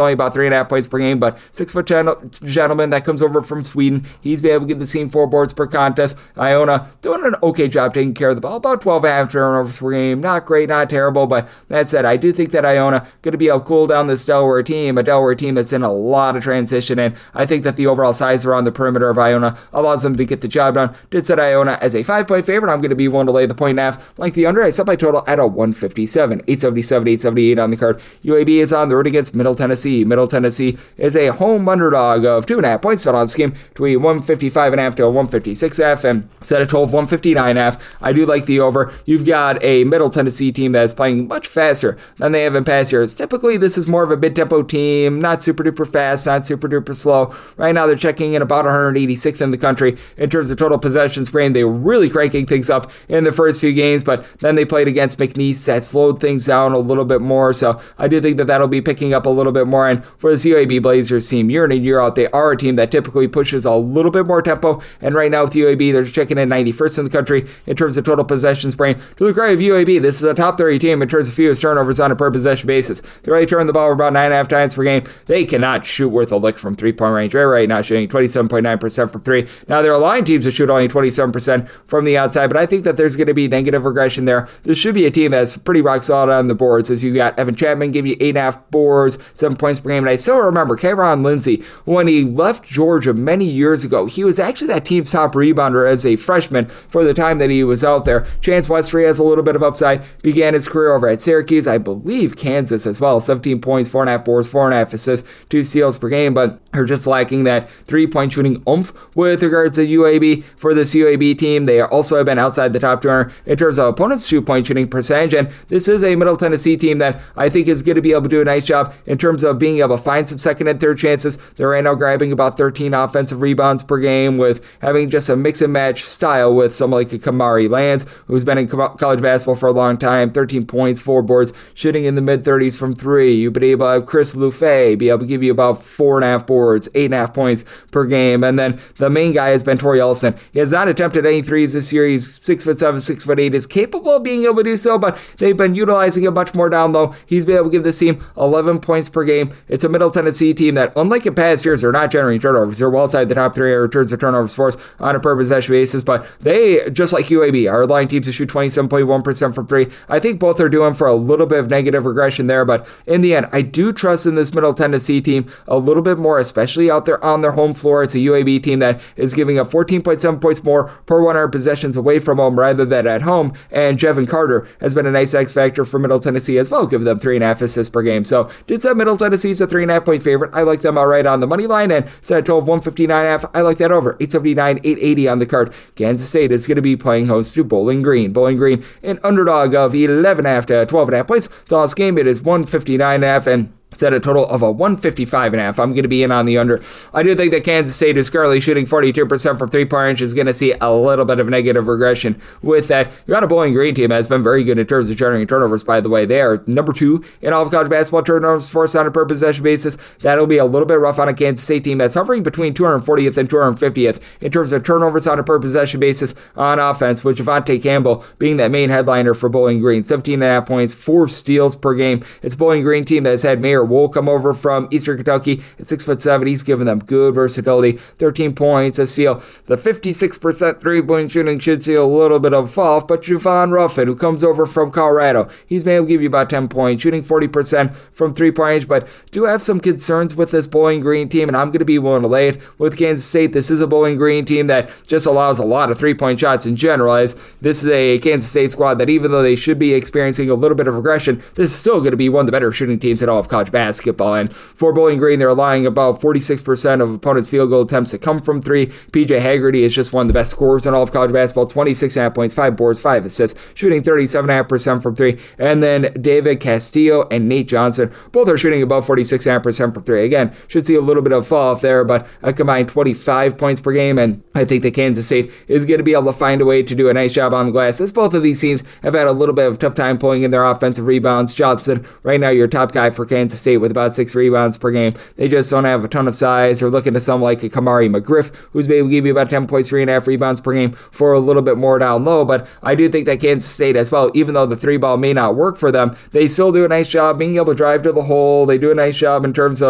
three and a half points per game, but six foot gentleman that comes over from Sweden. He's been able to get the same four boards per contest. Iona doing an okay job taking care of the ball, about twelve and a half turnovers per game. Not great, not terrible, but that said, I do think that Iona going to be able to cool down this Delaware team, a Delaware team that's in a lot of transition, and I think that the overall size around the perimeter of Iona allows them to get the job done. Did set Iona as a five-point favorite. I'm going to be willing to lay the point and a half. Like the under, I set my total at a one fifty-seven. eight seventy-seven, eight seventy-eight on the card. U A B is on the road against Middle Tennessee. Middle Tennessee is a home underdog of two and a half points on this game between one fifty-five and a half to a one fifty-six and a half, and set a total of one fifty-nine and a half. I do like the over. You've got a Middle Tennessee team that is playing much faster than they have in past years. Typically, this is more of a mid-tempo team, not super duper fast, not super duper slow. Right now, they're checking in about one eighty-sixth in the country in terms of total possessions per game. They were really cranking things up in the first few games, but then they played against McNeese. That slowed things down a little bit more, so I do think that that'll be picking up a little bit more. And for this U A B Blazers team, year in and year out, they are a team that typically pushes a little bit more tempo, and right now with U A B, they're checking in ninety-first in the country in terms of total possessions per game. To the credit of U A B, this is a top thirty team in terms of fewest turnovers on a per possession basis. They already turn the ball over about nine and a half times per game. They cannot shoot worth a lick from three-point range. They're right now shooting twenty-seven point nine percent from three. Now, there are line teams that shoot only twenty-seven percent from the outside, but I think that there's going to be negative regression there. This should be a team that's pretty rock solid on the boards, as you got Evan Chapman give you eight and a half boards, seven points per game. And I still remember Cameron Lindsay, when he left Georgia many years ago, he was actually that team's top rebounder as a freshman for the time that he was out there. Chance Westry has a little bit of upside, began his career over at Syracuse, I believe Kansas as well, seventeen points, four and a half boards, four and a half assists, two steals per game, but are just lacking that three-point shooting oomph with regards to U A B. For this U A B team, they also have been outside the top two hundred in terms of opponents' two-point shooting percentage, and this is a Middle Tennessee team that I think is going to be able to do a nice job in terms of being able to find some second and third chances. They're right now grabbing about thirteen offensive rebounds per game, with having just a mix and match style with someone like a Kamari Lands, who's been in college basketball for a long time, thirteen points, four boards, shooting in the mid-thirties from three. You've been able to have Chris Lufay be able to give you about four and a half boards, eight and a half points per game, and then the main guy has been Torrey Ellison. He has not attempted any threes this year. He's six foot seven, six foot eight, is capable of being able to do so, but they've been utilizing him much more down low. He's been able to give this team eleven points per game. It's a Middle Tennessee team that, unlike in past years, are not generating turnovers. They're well outside the top three returns to turnovers force on a per possession basis, but they, just like U A B, are allowing teams to shoot twenty-seven point one percent from three. I think both are doing for a little bit of negative regression there, but in the end, I do trust in this Middle Tennessee team a little bit more, especially out there on their home floor. It's a U A B team that is giving up fourteen point seven points more per one hundred possessions away from home rather than at home, and Jevin Carter has been a nice X factor for Middle Tennessee as well, giving them three and a half assists per game. So did set Middle Tennessee's a three and a half point favorite. I like them outright on the money line, and set a total of one fifty-nine and a half. I like that over. eight seventy-nine, eight eighty on the card. Kansas State is going to be playing host to Bowling Green. Bowling Green, an underdog of eleven and a half to twelve and a half points. So this game, it is one fifty-nine and a half, and set a total of a one fifty-five and a half. I'm going to be in on the under. I do think that Kansas State, is currently shooting forty-two percent from three-point range, is going to see a little bit of negative regression with that. You got a Bowling Green team that has been very good in terms of generating turnovers, by the way. They are number two in all of college basketball turnovers forced on a per possession basis. That'll be a little bit rough on a Kansas State team that's hovering between two hundred fortieth and two hundred fiftieth in terms of turnovers on a per possession basis on offense, with Javante Campbell being that main headliner for Bowling Green. seventeen and a half points, four steals per game. It's Bowling Green team that has had Mayor Wool come over from Eastern Kentucky at six foot seven. He's given them good versatility. thirteen points, a steal. The fifty-six percent three-point shooting should see a little bit of a fall off, but Javon Ruffin, who comes over from Colorado, he's been able to give you about ten points, shooting forty percent from three-point range, but do have some concerns with this Bowling Green team, and I'm going to be willing to lay it with Kansas State. This is a Bowling Green team that just allows a lot of three-point shots in general, as this is a Kansas State squad that, even though they should be experiencing a little bit of regression, this is still going to be one of the better shooting teams in all of college basketball. And for Bowling Green, they're allowing about forty-six percent of opponents' field goal attempts to come from three. P J Haggerty is just one of the best scorers in all of college basketball, twenty-six and a half points, five boards, five assists, shooting thirty-seven and a half percent from three. And then David Castillo and Nate Johnson, both are shooting above forty-six and a half percent from three. Again, should see a little bit of fall off there, but a combined twenty-five points per game, and I think that Kansas State is going to be able to find a way to do a nice job on the glass, as both of these teams have had a little bit of a tough time pulling in their offensive rebounds. Johnson, right now your top guy for Kansas State with about six rebounds per game. They just don't have a ton of size. They're looking to someone like a Kamari McGriff, who's able to give you about ten points, three and a half rebounds per game for a little bit more down low. But I do think that Kansas State as well, even though the three ball may not work for them, they still do a nice job being able to drive to the hole. They do a nice job in terms of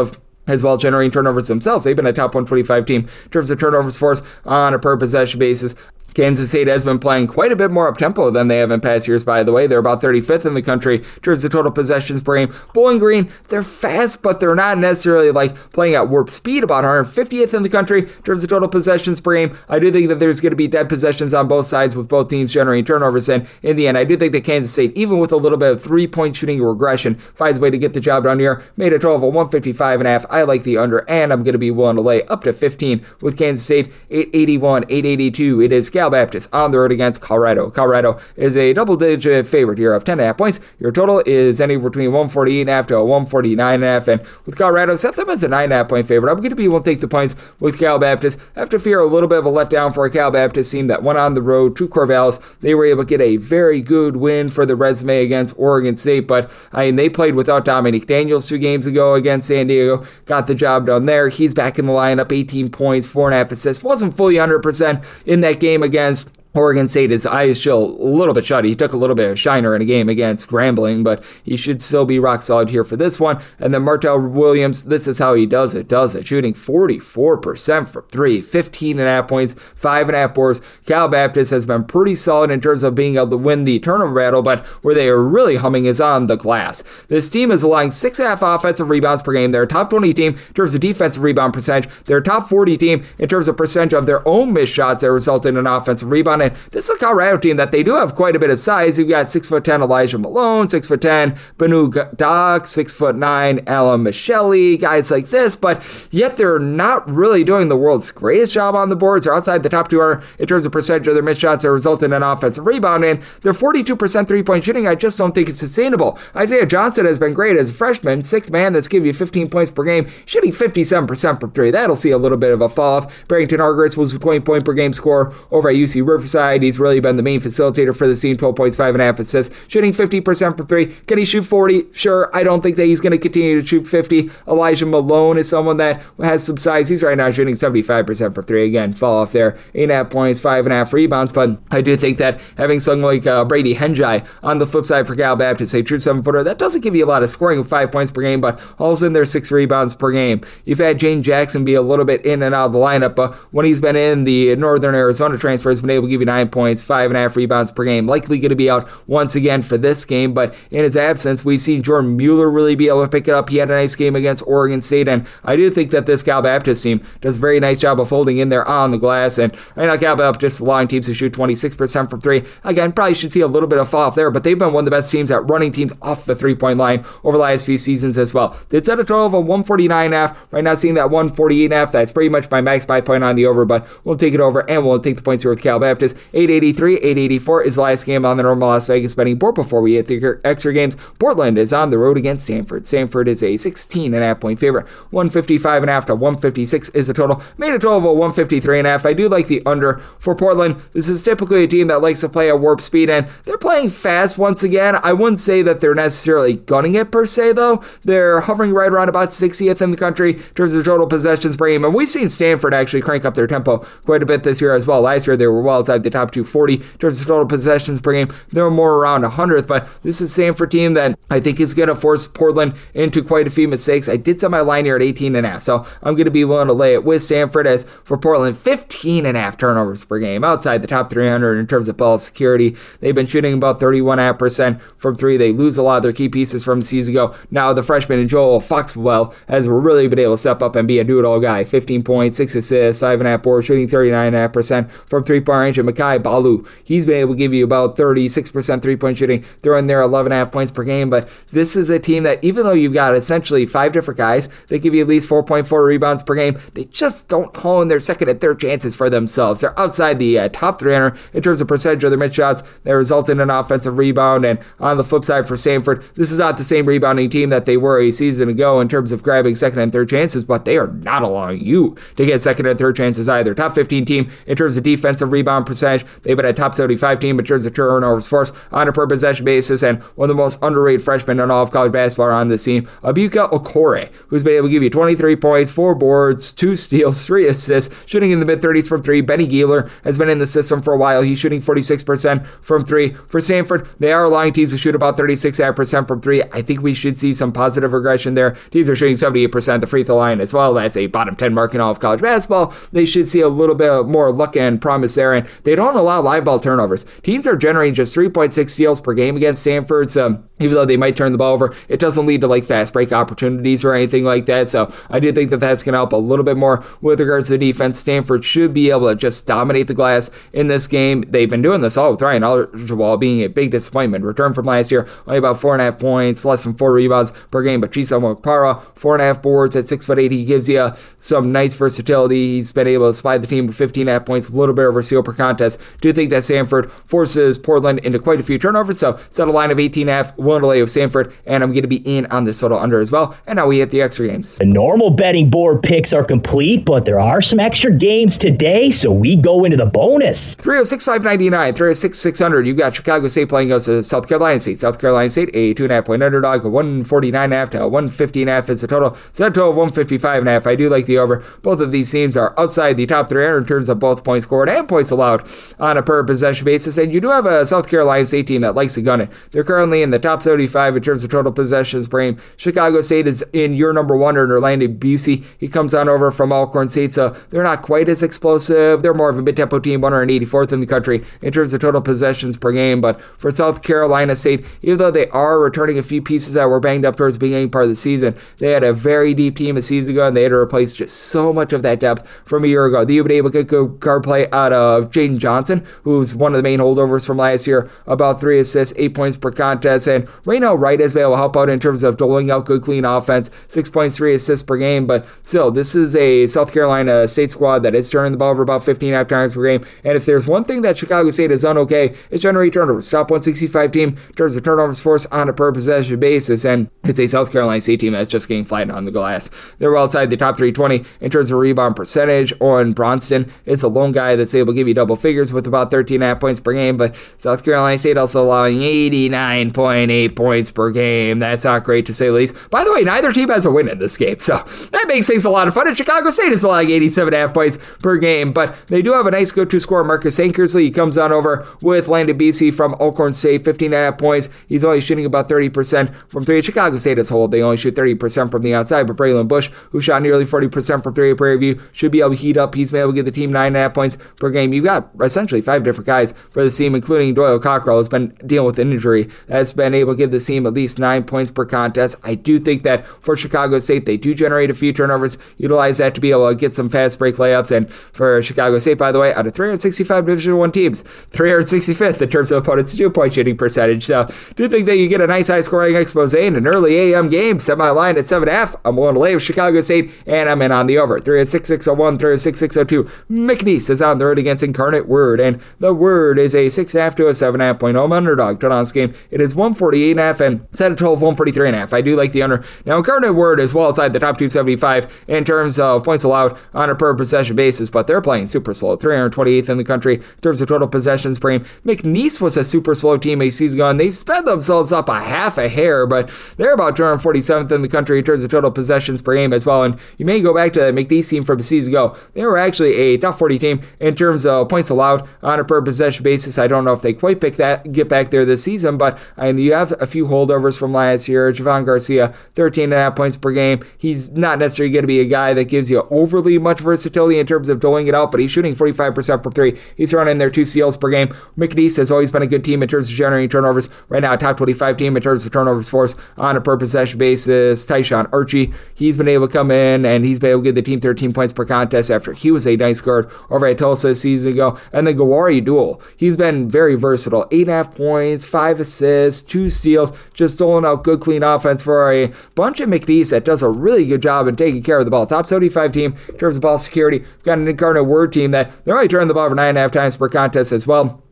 as well, generating turnovers themselves. They've been a top one twenty-five team in terms of turnovers force on a per possession basis. Kansas State has been playing quite a bit more up-tempo than they have in past years, by the way. They're about thirty-fifth in the country in terms of total possessions per game. Bowling Green, they're fast, but they're not necessarily like playing at warp speed, about one hundred fiftieth in the country in terms of total possessions per game. I do think that there's going to be dead possessions on both sides with both teams generating turnovers, and in the end, I do think that Kansas State, even with a little bit of three-point shooting regression, finds a way to get the job done here. Made a total of one fifty-five and a half. I like the under, and I'm going to be willing to lay up to fifteen with Kansas State, eight eighty-one, eight eighty-two. It is Cal Baptist on the road against Colorado. Colorado is a double-digit favorite here of ten and a half points. Your total is anywhere between one forty-eight and a half to a one forty-nine and a half, and with Colorado, set them as a nine and a half point favorite. I'm going to be able to take the points with Cal Baptist. I have to fear a little bit of a letdown for a Cal Baptist team that went on the road to Corvallis. They were able to get a very good win for the resume against Oregon State, but I mean, they played without Dominique Daniels two games ago against San Diego. Got the job done there. He's back in the lineup, eighteen points, four and a half assists. Wasn't fully one hundred percent in that game against Oregon State. His eyes still a little bit shut. He took a little bit of shiner in a game against Grambling, but he should still be rock solid here for this one. And then Martell Williams, this is how he does it, does it. Shooting forty-four percent from three, fifteen and a half points, five and a half boards. Cal Baptist has been pretty solid in terms of being able to win the turnover battle, but where they are really humming is on the glass. This team is allowing six and a half offensive rebounds per game. They're a top twenty team in terms of defensive rebound percentage. They're a top forty team in terms of percentage of their own missed shots that result in an offensive rebound. And this is a Colorado team that they do have quite a bit of size. You've got six foot ten Elijah Malone, six foot ten Banu Doc, six foot nine Alan Michelli, guys like this, but yet they're not really doing the world's greatest job on the boards. They're outside the top two hundred in terms of percentage of their missed shots that result in an offensive rebound, and they're forty-two percent three-point shooting. I just don't think it's sustainable. Isaiah Johnson has been great as a freshman, sixth man that's giving you fifteen points per game, shooting fifty-seven percent from three. That'll see a little bit of a fall off. Barrington Argertz was a twenty point per game scorer over at U C Riverside. He's really been the main facilitator for the team, twelve points, five and a half assists, shooting fifty percent from three. Can he shoot forty? Sure. I don't think that he's going to continue to shoot fifty. Elijah Malone is someone that has some size. He's right now shooting seventy-five percent for three. Again, fall off there. Eight and a half points, five and a half rebounds, but I do think that having someone like uh, Brady Henjai on the flip side for Cal Baptist, a true seven footer, that doesn't give you a lot of scoring with five points per game, but all of a sudden there's six rebounds per game. You've had Jane Jackson be a little bit in and out of the lineup, but when he's been in, the Northern Arizona transfer has been able to give you nine points, five and a half rebounds per game. Likely going to be out once again for this game, but in his absence, we've seen Jordan Mueller really be able to pick it up. He had a nice game against Oregon State, and I do think that this Cal Baptist team does a very nice job of holding in there on the glass, and right now Cal Baptist allowing teams to shoot twenty-six percent from three. Again, probably should see a little bit of fall off there, but they've been one of the best teams at running teams off the three-point line over the last few seasons as well. Did set a total of a one forty-nine and a half. Right now seeing that one forty-eight and a half. That's pretty much my max buy point on the over, but we'll take it over, and we'll take the points here with Cal Baptist. eight eighty-three, eight eighty-four is the last game on the normal Las Vegas betting board before we hit the extra games. Portland is on the road against Stanford. Stanford is a sixteen and a half point favorite. one fifty-five and a half to one fifty-six is the total. Made a total of a one fifty-three and a half. I do like the under for Portland. This is typically a team that likes to play at warp speed, and they're playing fast once again. I wouldn't say that they're necessarily gunning it per se, though. They're hovering right around about sixtieth in the country in terms of total possessions per game, and we've seen Stanford actually crank up their tempo quite a bit this year as well. Last year they were well outside the top two forty in terms of total possessions per game. They were more around one hundredth, but this is a Stanford team that I think is going to force Portland into quite a few mistakes. I did set my line here at eighteen and a half, so I'm going to be willing to lay it with Stanford. As for Portland, fifteen and a half turnovers per game, outside the top three hundred in terms of ball security. They've been shooting about thirty-one point five percent from three. They lose a lot of their key pieces from the season ago. Now the freshman in Joel Foxwell has really been able to step up and be a do-it-all guy. fifteen points, six assists, five and a half boards, shooting thirty-nine point five percent from three-point range. And Makai Balu, he's been able to give you about thirty-six percent three-point shooting. They're in there eleven point five points per game, but this is a team that even though you've got essentially five different guys that give you at least four point four rebounds per game, they just don't hone their second and third chances for themselves. They're outside the uh, top three hundred in terms of percentage of their missed shots that result in an offensive rebound. And on the flip side for Stanford, this is not the same rebounding team that they were a season ago in terms of grabbing second and third chances, but they are not allowing you to get second and third chances either. Top fifteen team in terms of defensive rebound percentage. They've been a top seventy-five team in terms of turnovers forced on a per possession basis, and one of the most underrated freshmen in all of college basketball on this team, Abuka Okore, who's been able to give you twenty-three points, four boards, two steals, three assists, shooting in the mid-thirties from three. Benny Gieler has been in the system for a while. He's shooting forty-six percent from three. For Stanford, they are allowing teams to shoot about thirty-six percent from three. I think we should see some positive regression there. Teams are shooting seventy-eight percent the free throw line as well. That's a bottom ten mark in all of college basketball. They should see a little bit more luck and promise there, and they don't allow live ball turnovers. Teams are generating just three point six steals per game against Stanford, so even though they might turn the ball over, it doesn't lead to like fast break opportunities or anything like that. So I do think that that's going to help a little bit more with regards to the defense. Stanford should be able to just dominate the glass in this game. They've been doing this all with Ryan Archibald being a big disappointment. Return from last year, only about four and a half points, less than four rebounds per game. But Chisel Mokpara, four and a half boards at six foot eight. He gives you some nice versatility. He's been able to supply the team with fifteen and a half points, a little bit over steal per contest. Do think that Stanford forces Portland into quite a few turnovers. So set a line of eighteen and a half, willing to lay with Stanford, and I'm going to be in on this total under as well. And now we hit the extra games. The normal betting board picks are complete, but there are some extra games today, so we go into the bonus. three oh six, five ninety-nine, three oh six, six hundred. You've got Chicago State playing against South Carolina State. South Carolina State, a two and a half point underdog, a one forty-nine and a half to a one fifty and a half is the total. So that total of one fifty-five and a half. I do like the over. Both of these teams are outside the top three hundred in terms of both points scored and points allowed on a per possession basis. And you do have a South Carolina State team that likes to gun it. They're currently in the top seventy-five in terms of total possessions per game. Chicago State is in year number one under Orlando Busey. He comes on over from Alcorn State, so they're not quite as explosive. They're more of a mid-tempo team, one hundred eighty-fourth in the country in terms of total possessions per game. But for South Carolina State, even though they are returning a few pieces that were banged up towards the beginning part of the season, they had a very deep team a season ago, and they had to replace just so much of that depth from a year ago. They've been able to get good guard play out of Jaden Johnson, who's one of the main holdovers from last year, about three assists, eight points per contest, and Reno Wright has been able to help out in terms of doling out good, clean offense, six points, three assists per game. But still, this is a South Carolina State squad that is turning the ball over about fifteen and a half times per game. And if there's one thing that Chicago State has done okay, it's generate turnovers. Top one sixty-five team in terms of turnovers forced on a per possession basis. And it's a South Carolina State team that's just getting flattened on the glass. They're well outside the top three twenty in terms of rebound percentage. Oren Bronston is a lone guy that's able to give you double figures with about thirteen and a half points per game. But South Carolina State also allowing eighty-nine point eight points per game. That's not great to say the least. By the way, neither team has a win in this game, so that makes things a lot of fun. And Chicago State is allowing eighty-seven and a half points per game, but they do have a nice go-to scorer, Marcus Ankersley. He comes on over with Landon Busey from Alcorn State, fifteen and a half points. He's only shooting about thirty percent from three. Chicago State as a whole, they only shoot thirty percent from the outside, but Braylon Bush, who shot nearly forty percent from three per review, should be able to heat up. He's been able to give the team nine and a half points per game. You've got essentially five different guys for the team, including Doyle Cockrell, who's been dealing with an injury, that's been able to give the team at least nine points per contest. I do think that for Chicago State, they do generate a few turnovers, utilize that to be able to get some fast break layups. And for Chicago State, by the way, out of three hundred sixty-five Division One teams, three hundred sixty-fifth in terms of opponents' two-point shooting percentage. So do think that you get a nice high-scoring expose in an early A M game. Set my line at seven and a half. I'm willing to lay with Chicago State, and I'm in on the over. three oh six, six oh one, three oh six, six oh two. McNeese is on the road against Incarnate Word, and the Word is a six and a half to a seven and a half point home underdog. Total on this game, it is one forty-eight and a half, and set a total of one forty-three and a half. I do like the under. Now, Incarnate Word is well outside the top two seventy-five in terms of points allowed on a per possession basis, but they're playing super slow. three hundred twenty-eighth in the country in terms of total possessions per game. McNeese was a super slow team a season ago, and they've sped themselves up a half a hair, but they're about two hundred forty-seventh in the country in terms of total possessions per game as well. And you may go back to the McNeese team from a season ago. They were actually a top forty team in terms of points allowed on a per possession basis. I don't know if they quite pick that, get back there this season, but I mean, you have a few holdovers from last year. Javon Garcia, thirteen and a half points per game. He's not necessarily going to be a guy that gives you overly much versatility in terms of doling it out, but he's shooting forty-five percent from three. He's running their two steals per game. McNeese has always been a good team in terms of generating turnovers. Right now, a top twenty-five team in terms of turnovers forced on a per possession basis. Tyshawn Archie, he's been able to come in, and he's been able to give the team thirteen points per contest after he was a nice guard over at Tulsa a season ago. And then Gawari Duel, he's been very versatile. Eight and a half points, five assists, two steals, just doling out good, clean offense for a bunch of McNeese that does a really good job in taking care of the ball. Top seventy-five team in terms of ball security. We've got an Incarnate Word team that they're only turning the ball over nine and a half times per contest as well.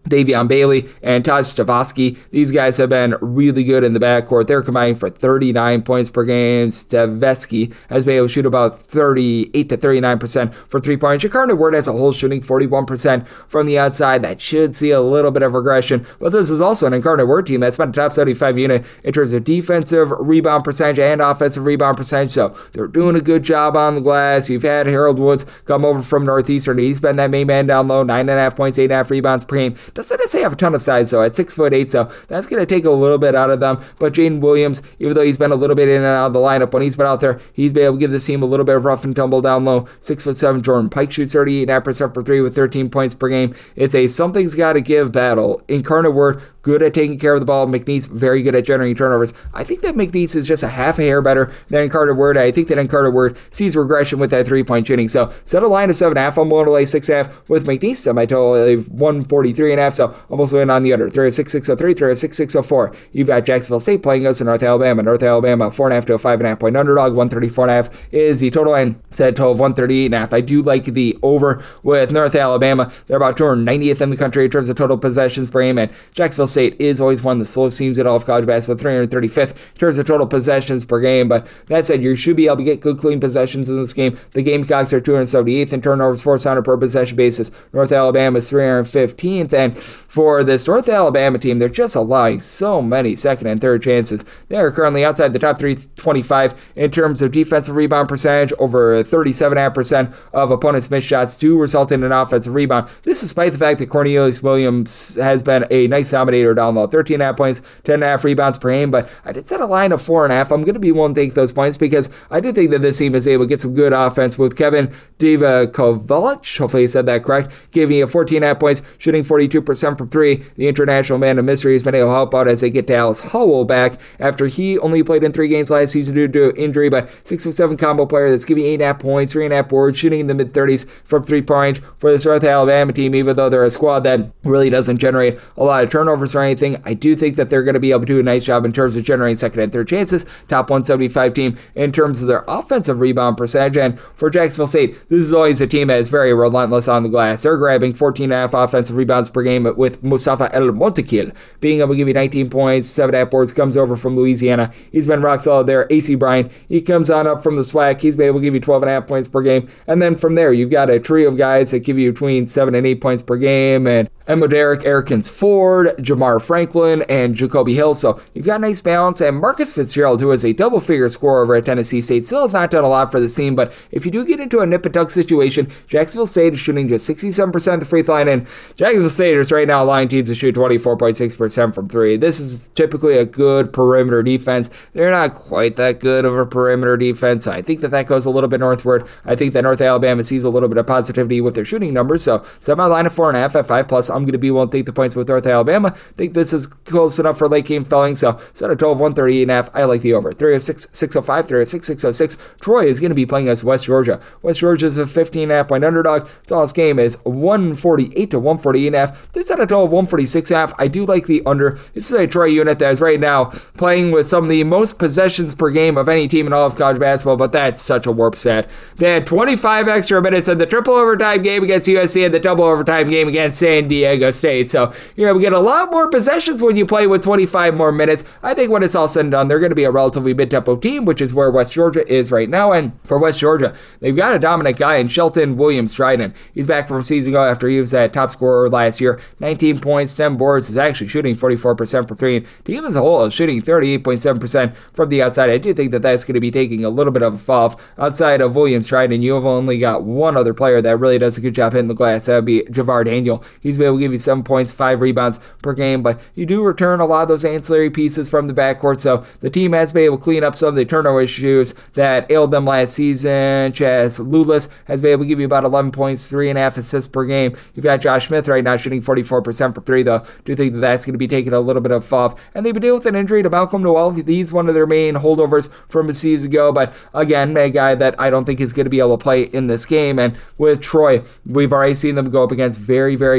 Davion Bailey and Todd Stavosky. These guys have been really good in the backcourt. They're combining for thirty-nine points per game. Stavosky has been able to shoot about thirty-eight to thirty-nine percent for three-point. Incarnate Word as a whole shooting forty-one percent from the outside. That should see a little bit of regression, but this is also an Incarnate Word team that's been a top seventy-five unit in terms of defensive rebound percentage and offensive rebound percentage, so they're doing a good job on the glass. You've had Harold Woods come over from Northeastern. He's been that main man down low, nine point five points, eight point five rebounds per game. Doesn't necessarily have a ton of size, though, at six foot eight, so that's going to take a little bit out of them. But Jaden Williams, even though he's been a little bit in and out of the lineup, when he's been out there, he's been able to give this team a little bit of rough and tumble down low. six foot seven Jordan Pike shoots thirty-eight point nine percent for three with thirteen points per game. It's a something's got to give battle. Incarnate Word, good at taking care of the ball. McNeese, very good at generating turnovers. I think that McNeese is just a half a hair better than Incarnate Word. I think that Incarnate Word sees regression with that three-point shooting. So set a line of seven point five. I'm willing to lay six point five with McNeese. Semi-total of one forty-three point five. So almost win on the under. three oh six, six oh three, three oh six, six oh four. You've got Jacksonville State playing us in North Alabama. North Alabama, four point five to a five point five point underdog. one thirty-four point five is the total line. Set total of one thirty-eight point five. I do like the over with North Alabama. They're about two hundred ninetieth in the country in terms of total possessions per game, and Jacksonville State is always one of the slowest teams in all of college basketball, three hundred thirty-fifth in terms of total possessions per game. But that said, you should be able to get good, clean possessions in this game. The Gamecocks are two hundred seventy-eighth in turnovers, forced on a per possession basis. North Alabama is three hundred fifteenth, and for this North Alabama team, they're just allowing so many second and third chances. They are currently outside the top three twenty-five in terms of defensive rebound percentage. Over thirty-seven point five percent of opponents' missed shots do result in an offensive rebound. This despite the fact that Cornelius Williams has been a nice dominator down low. thirteen point five points, ten point five rebounds per game, but I did set a line of four point five. I'm going to be willing to take those points because I do think that this team is able to get some good offense with Kevin Divakovic, hopefully I said that correct, giving you fourteen point five points, shooting forty-two percent from three. The international man of mystery has been able to help out as they get Dallas Howell back after he only played in three games last season due to injury, but six foot seven combo player that's giving eight point five points, three point five boards, shooting in the mid-thirties from three-point range for this North Alabama team, even though they're a squad that really doesn't generate a lot of turnovers or anything. I do think that they're going to be able to do a nice job in terms of generating second and third chances. Top one seventy-five team in terms of their offensive rebound percentage. And for Jacksonville State, this is always a team that is very relentless on the glass. They're grabbing fourteen point five offensive rebounds per game with Mustafa El Montequil being able to give you nineteen points, seven point five boards, comes over from Louisiana. He's been rock solid there. A C Bryant, he comes on up from the SWAC. He's been able to give you twelve point five points per game. And then from there, you've got a trio of guys that give you between seven and eight points per game. And Emma Derrick, Erikins Ford, Jamar Franklin, and Jacoby Hill. So you've got a nice balance. And Marcus Fitzgerald, who is a double-figure scorer over at Tennessee State, still has not done a lot for the team. But if you do get into a nip-and-tuck situation, Jacksonville State is shooting just sixty-seven percent of the free throw line. And Jacksonville State is right now allowing teams to shoot twenty-four point six percent from three. This is typically a good perimeter defense. They're not quite that good of a perimeter defense. I think that that goes a little bit northward. I think that North Alabama sees a little bit of positivity with their shooting numbers. So set my line of four and a half at five plus. I'm going to be willing to take the points with North Alabama. I think this is close enough for late game filling. So set a total of one thirty-eight and a half. I like the over. three oh six, six oh five, three oh six, six oh six. Troy is going to be playing against West Georgia. West Georgia is a fifteen and a half point underdog. Dallas game is one forty-eight to one forty-eight and a half. This set a total of one forty-six and a half. I do like the under. This is a Troy unit that is right now playing with some of the most possessions per game of any team in all of college basketball, but that's such a warp stat. They had twenty-five extra minutes in the triple overtime game against U S C and the double overtime game against San Diego State. So you're able to get a lot more possessions when you play with twenty-five more minutes. I think when it's all said and done, they're going to be a relatively mid-tempo team, which is where West Georgia is right now. And for West Georgia, they've got a dominant guy in Shelton Williams-Dryden. He's back from a season ago after he was that top scorer last year. nineteen points, ten boards, is actually shooting forty-four percent from three. And team as a whole is shooting thirty-eight point seven percent from the outside. I do think that that's going to be taking a little bit of a fall outside of Williams-Dryden. You have only got one other player that really does a good job hitting the glass. That would be Javar Daniel. He's been able to give you seven points, five rebounds per game, but you do return a lot of those ancillary pieces from the backcourt, so the team has been able to clean up some of the turnover issues that ailed them last season. Chaz Lulis has been able to give you about eleven points, three and a half assists per game. You've got Josh Smith right now shooting forty-four percent from three, though. Do think that that's going to be taking a little bit of fall, and they've been dealing with an injury to Malcolm Noel. He's one of their main holdovers from a season ago, but again, a guy that I don't think is going to be able to play in this game. And with Troy, we've already seen them go up against very, very good competition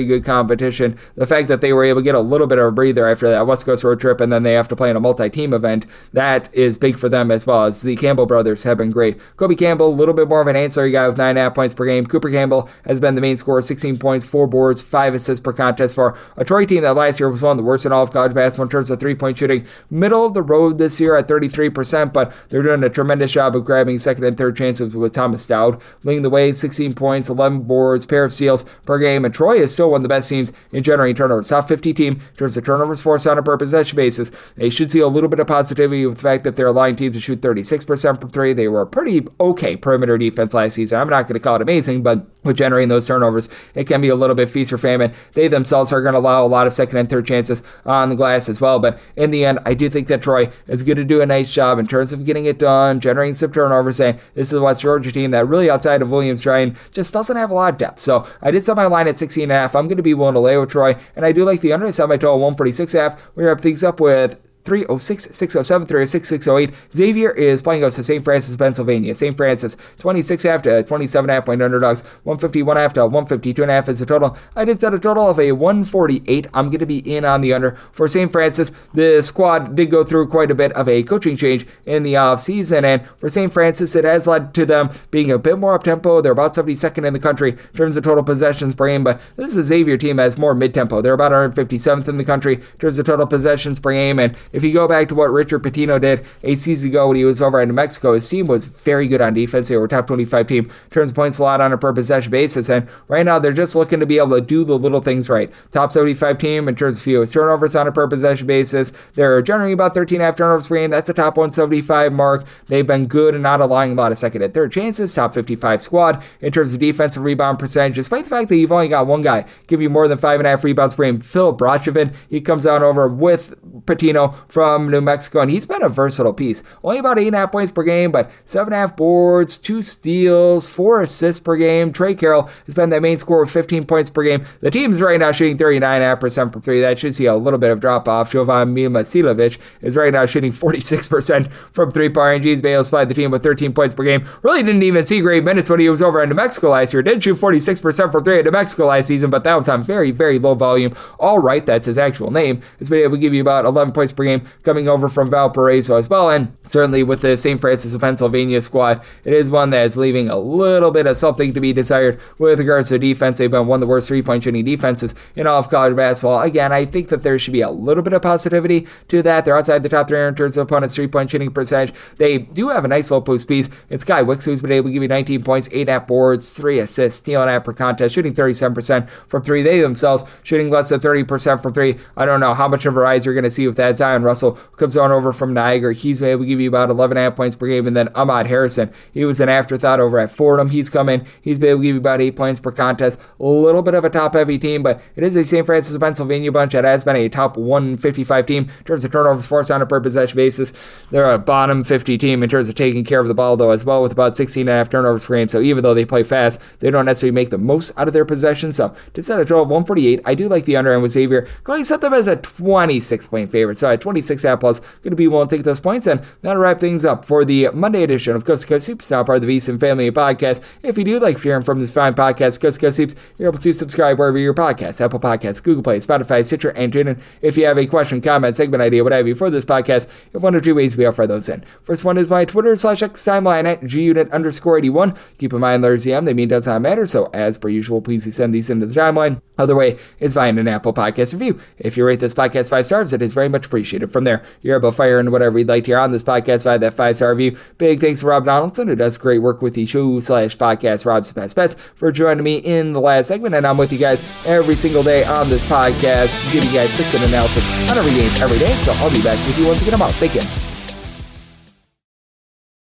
competition. The fact that they were able to get a little bit of a breather after that West Coast road trip, and then they have to play in a multi-team event, that is big for them as well, as the Campbell brothers have been great. Kobe Campbell, a little bit more of an ancillary guy with nine and a half points per game. Cooper Campbell has been the main scorer, sixteen points, four boards, five assists per contest for a Troy team that last year was one of the worst in all of college basketball in terms of three-point shooting. Middle of the road this year at thirty-three percent, but they're doing a tremendous job of grabbing second and third chances with Thomas Dowd leading the way, sixteen points, eleven boards, pair of steals per game, and Troy is still one of the best teams in generating turnovers. Top fifty team in terms of turnovers forced on a per possession basis. They should see a little bit of positivity with the fact that they're allowing teams to shoot thirty-six percent from three. They were a pretty okay perimeter defense last season. I'm not going to call it amazing, but with generating those turnovers, it can be a little bit feast or famine. They themselves are going to allow a lot of second and third chances on the glass as well, but in the end, I do think that Troy is going to do a nice job in terms of getting it done, generating some turnovers, and this is a West Georgia team that really outside of Williams Ryan just doesn't have a lot of depth. So I did set my line at sixteen and a half. I'm going to be willing to lay with Troy, and I do like the under. I set my total one forty-six and a half. We wrap things up with three oh six, six oh seven, three oh six, six oh eight. Xavier is playing us to Saint Francis, Pennsylvania. Saint Francis, twenty-six and a half to twenty-seven and a half point underdogs. one fifty-one and a half to one fifty-two and a half is the total. I did set a total of a one forty-eight. I'm going to be in on the under for Saint Francis. The squad did go through quite a bit of a coaching change in the offseason, and for Saint Francis, it has led to them being a bit more up-tempo. They're about seventy-second in the country in terms of total possessions per game, but this is a Xavier team that has more mid-tempo. They're about one fifty-seventh in the country in terms of total possessions per game, and if you go back to what Richard Pitino did eight seasons ago when he was over in New Mexico, his team was very good on defense. They were a top twenty-five team in terms of points allowed on a per possession basis, and right now they're just looking to be able to do the little things right. Top seventy-five team in terms of fewest turnovers on a per possession basis. They're generating about thirteen and a half turnovers per game. That's a top one seventy-five mark. They've been good and not allowing a lot of second and third chances. Top fifty-five squad in terms of defensive rebound percentage, despite the fact that you've only got one guy give you more than five and a half rebounds per game. Phil Brachevin, he comes on over with Pitino from New Mexico, and he's been a versatile piece. Only about eight and a half points per game, but seven and a half boards, two steals, four assists per game. Trey Carroll has been that main scorer with fifteen points per game. The team's right now shooting thirty-nine and a half percent from three. That should see a little bit of drop off. Jovan Milasilovic is right now shooting forty-six percent from three-point range. He's been able to supply the team with thirteen points per game. Really didn't even see great minutes when he was over in New Mexico last year. Did shoot forty-six percent from three at New Mexico last season, but that was on very, very low volume. All right, that's his actual name. He's been able to give you about eleven points per game coming over from Valparaiso as well, and certainly with the Saint Francis of Pennsylvania squad, it is one that is leaving a little bit of something to be desired with regards to defense. They've been one of the worst three-point shooting defenses in all of college basketball. Again, I think that there should be a little bit of positivity to that. They're outside the top three in terms of opponents' three-point shooting percentage. They do have a nice low post piece. It's Sky Wicks, who's been able to give you nineteen points, eight and a half boards, three assists, steal and a half per contest, shooting thirty-seven percent from three. They themselves shooting less than thirty percent from three. I don't know how much of a rise you're going to see with that. Zion Russell comes on over from Niagara. He's been able to give you about eleven and a half points per game, and then Ahmad Harrison, he was an afterthought over at Fordham. He's come in, he's been able to give you about eight points per contest. A little bit of a top-heavy team, but it is a Saint Francis of Pennsylvania bunch that has been a top one fifty-five team in terms of turnovers forced on a per possession basis. They're a bottom fifty team in terms of taking care of the ball, though, as well, with about sixteen and a half turnovers per game. So even though they play fast, they don't necessarily make the most out of their possessions. So to set a total of one forty-eight, I do like the under, and with Xavier, going to set them as a twenty-six point favorite. So at twenty-six and a half plus, going to be willing to take those points, and that'll wrap things up for the Monday edition of Coast to Coast Hoops, now part of the VSiN Family Podcast. If you do like hearing from this fine podcast, Coast to Coast Hoops, you're able to subscribe wherever your podcast, Apple Podcasts, Google Play, Spotify, Stitcher, and TuneIn. If you have a question, comment, segment idea, what have you for this podcast, you have one or two ways we offer those in. First one is my Twitter slash X timeline at gunit underscore 81. Keep in mind, letters E M, they mean does not matter, so as per usual, please send these into the timeline. Other way is via an Apple Podcast review. If you rate this podcast five stars, it is very much appreciated. From there, you're able to fire in whatever you'd like to hear on this podcast via that five-star review. Big thanks to Rob Donaldson, who does great work with the show slash podcast, Rob's Best Bets, for joining me in the last segment. And I'm with you guys every single day on this podcast, giving you guys picks and analysis on every game, every day. So I'll be back with you once again tomorrow. Thank you.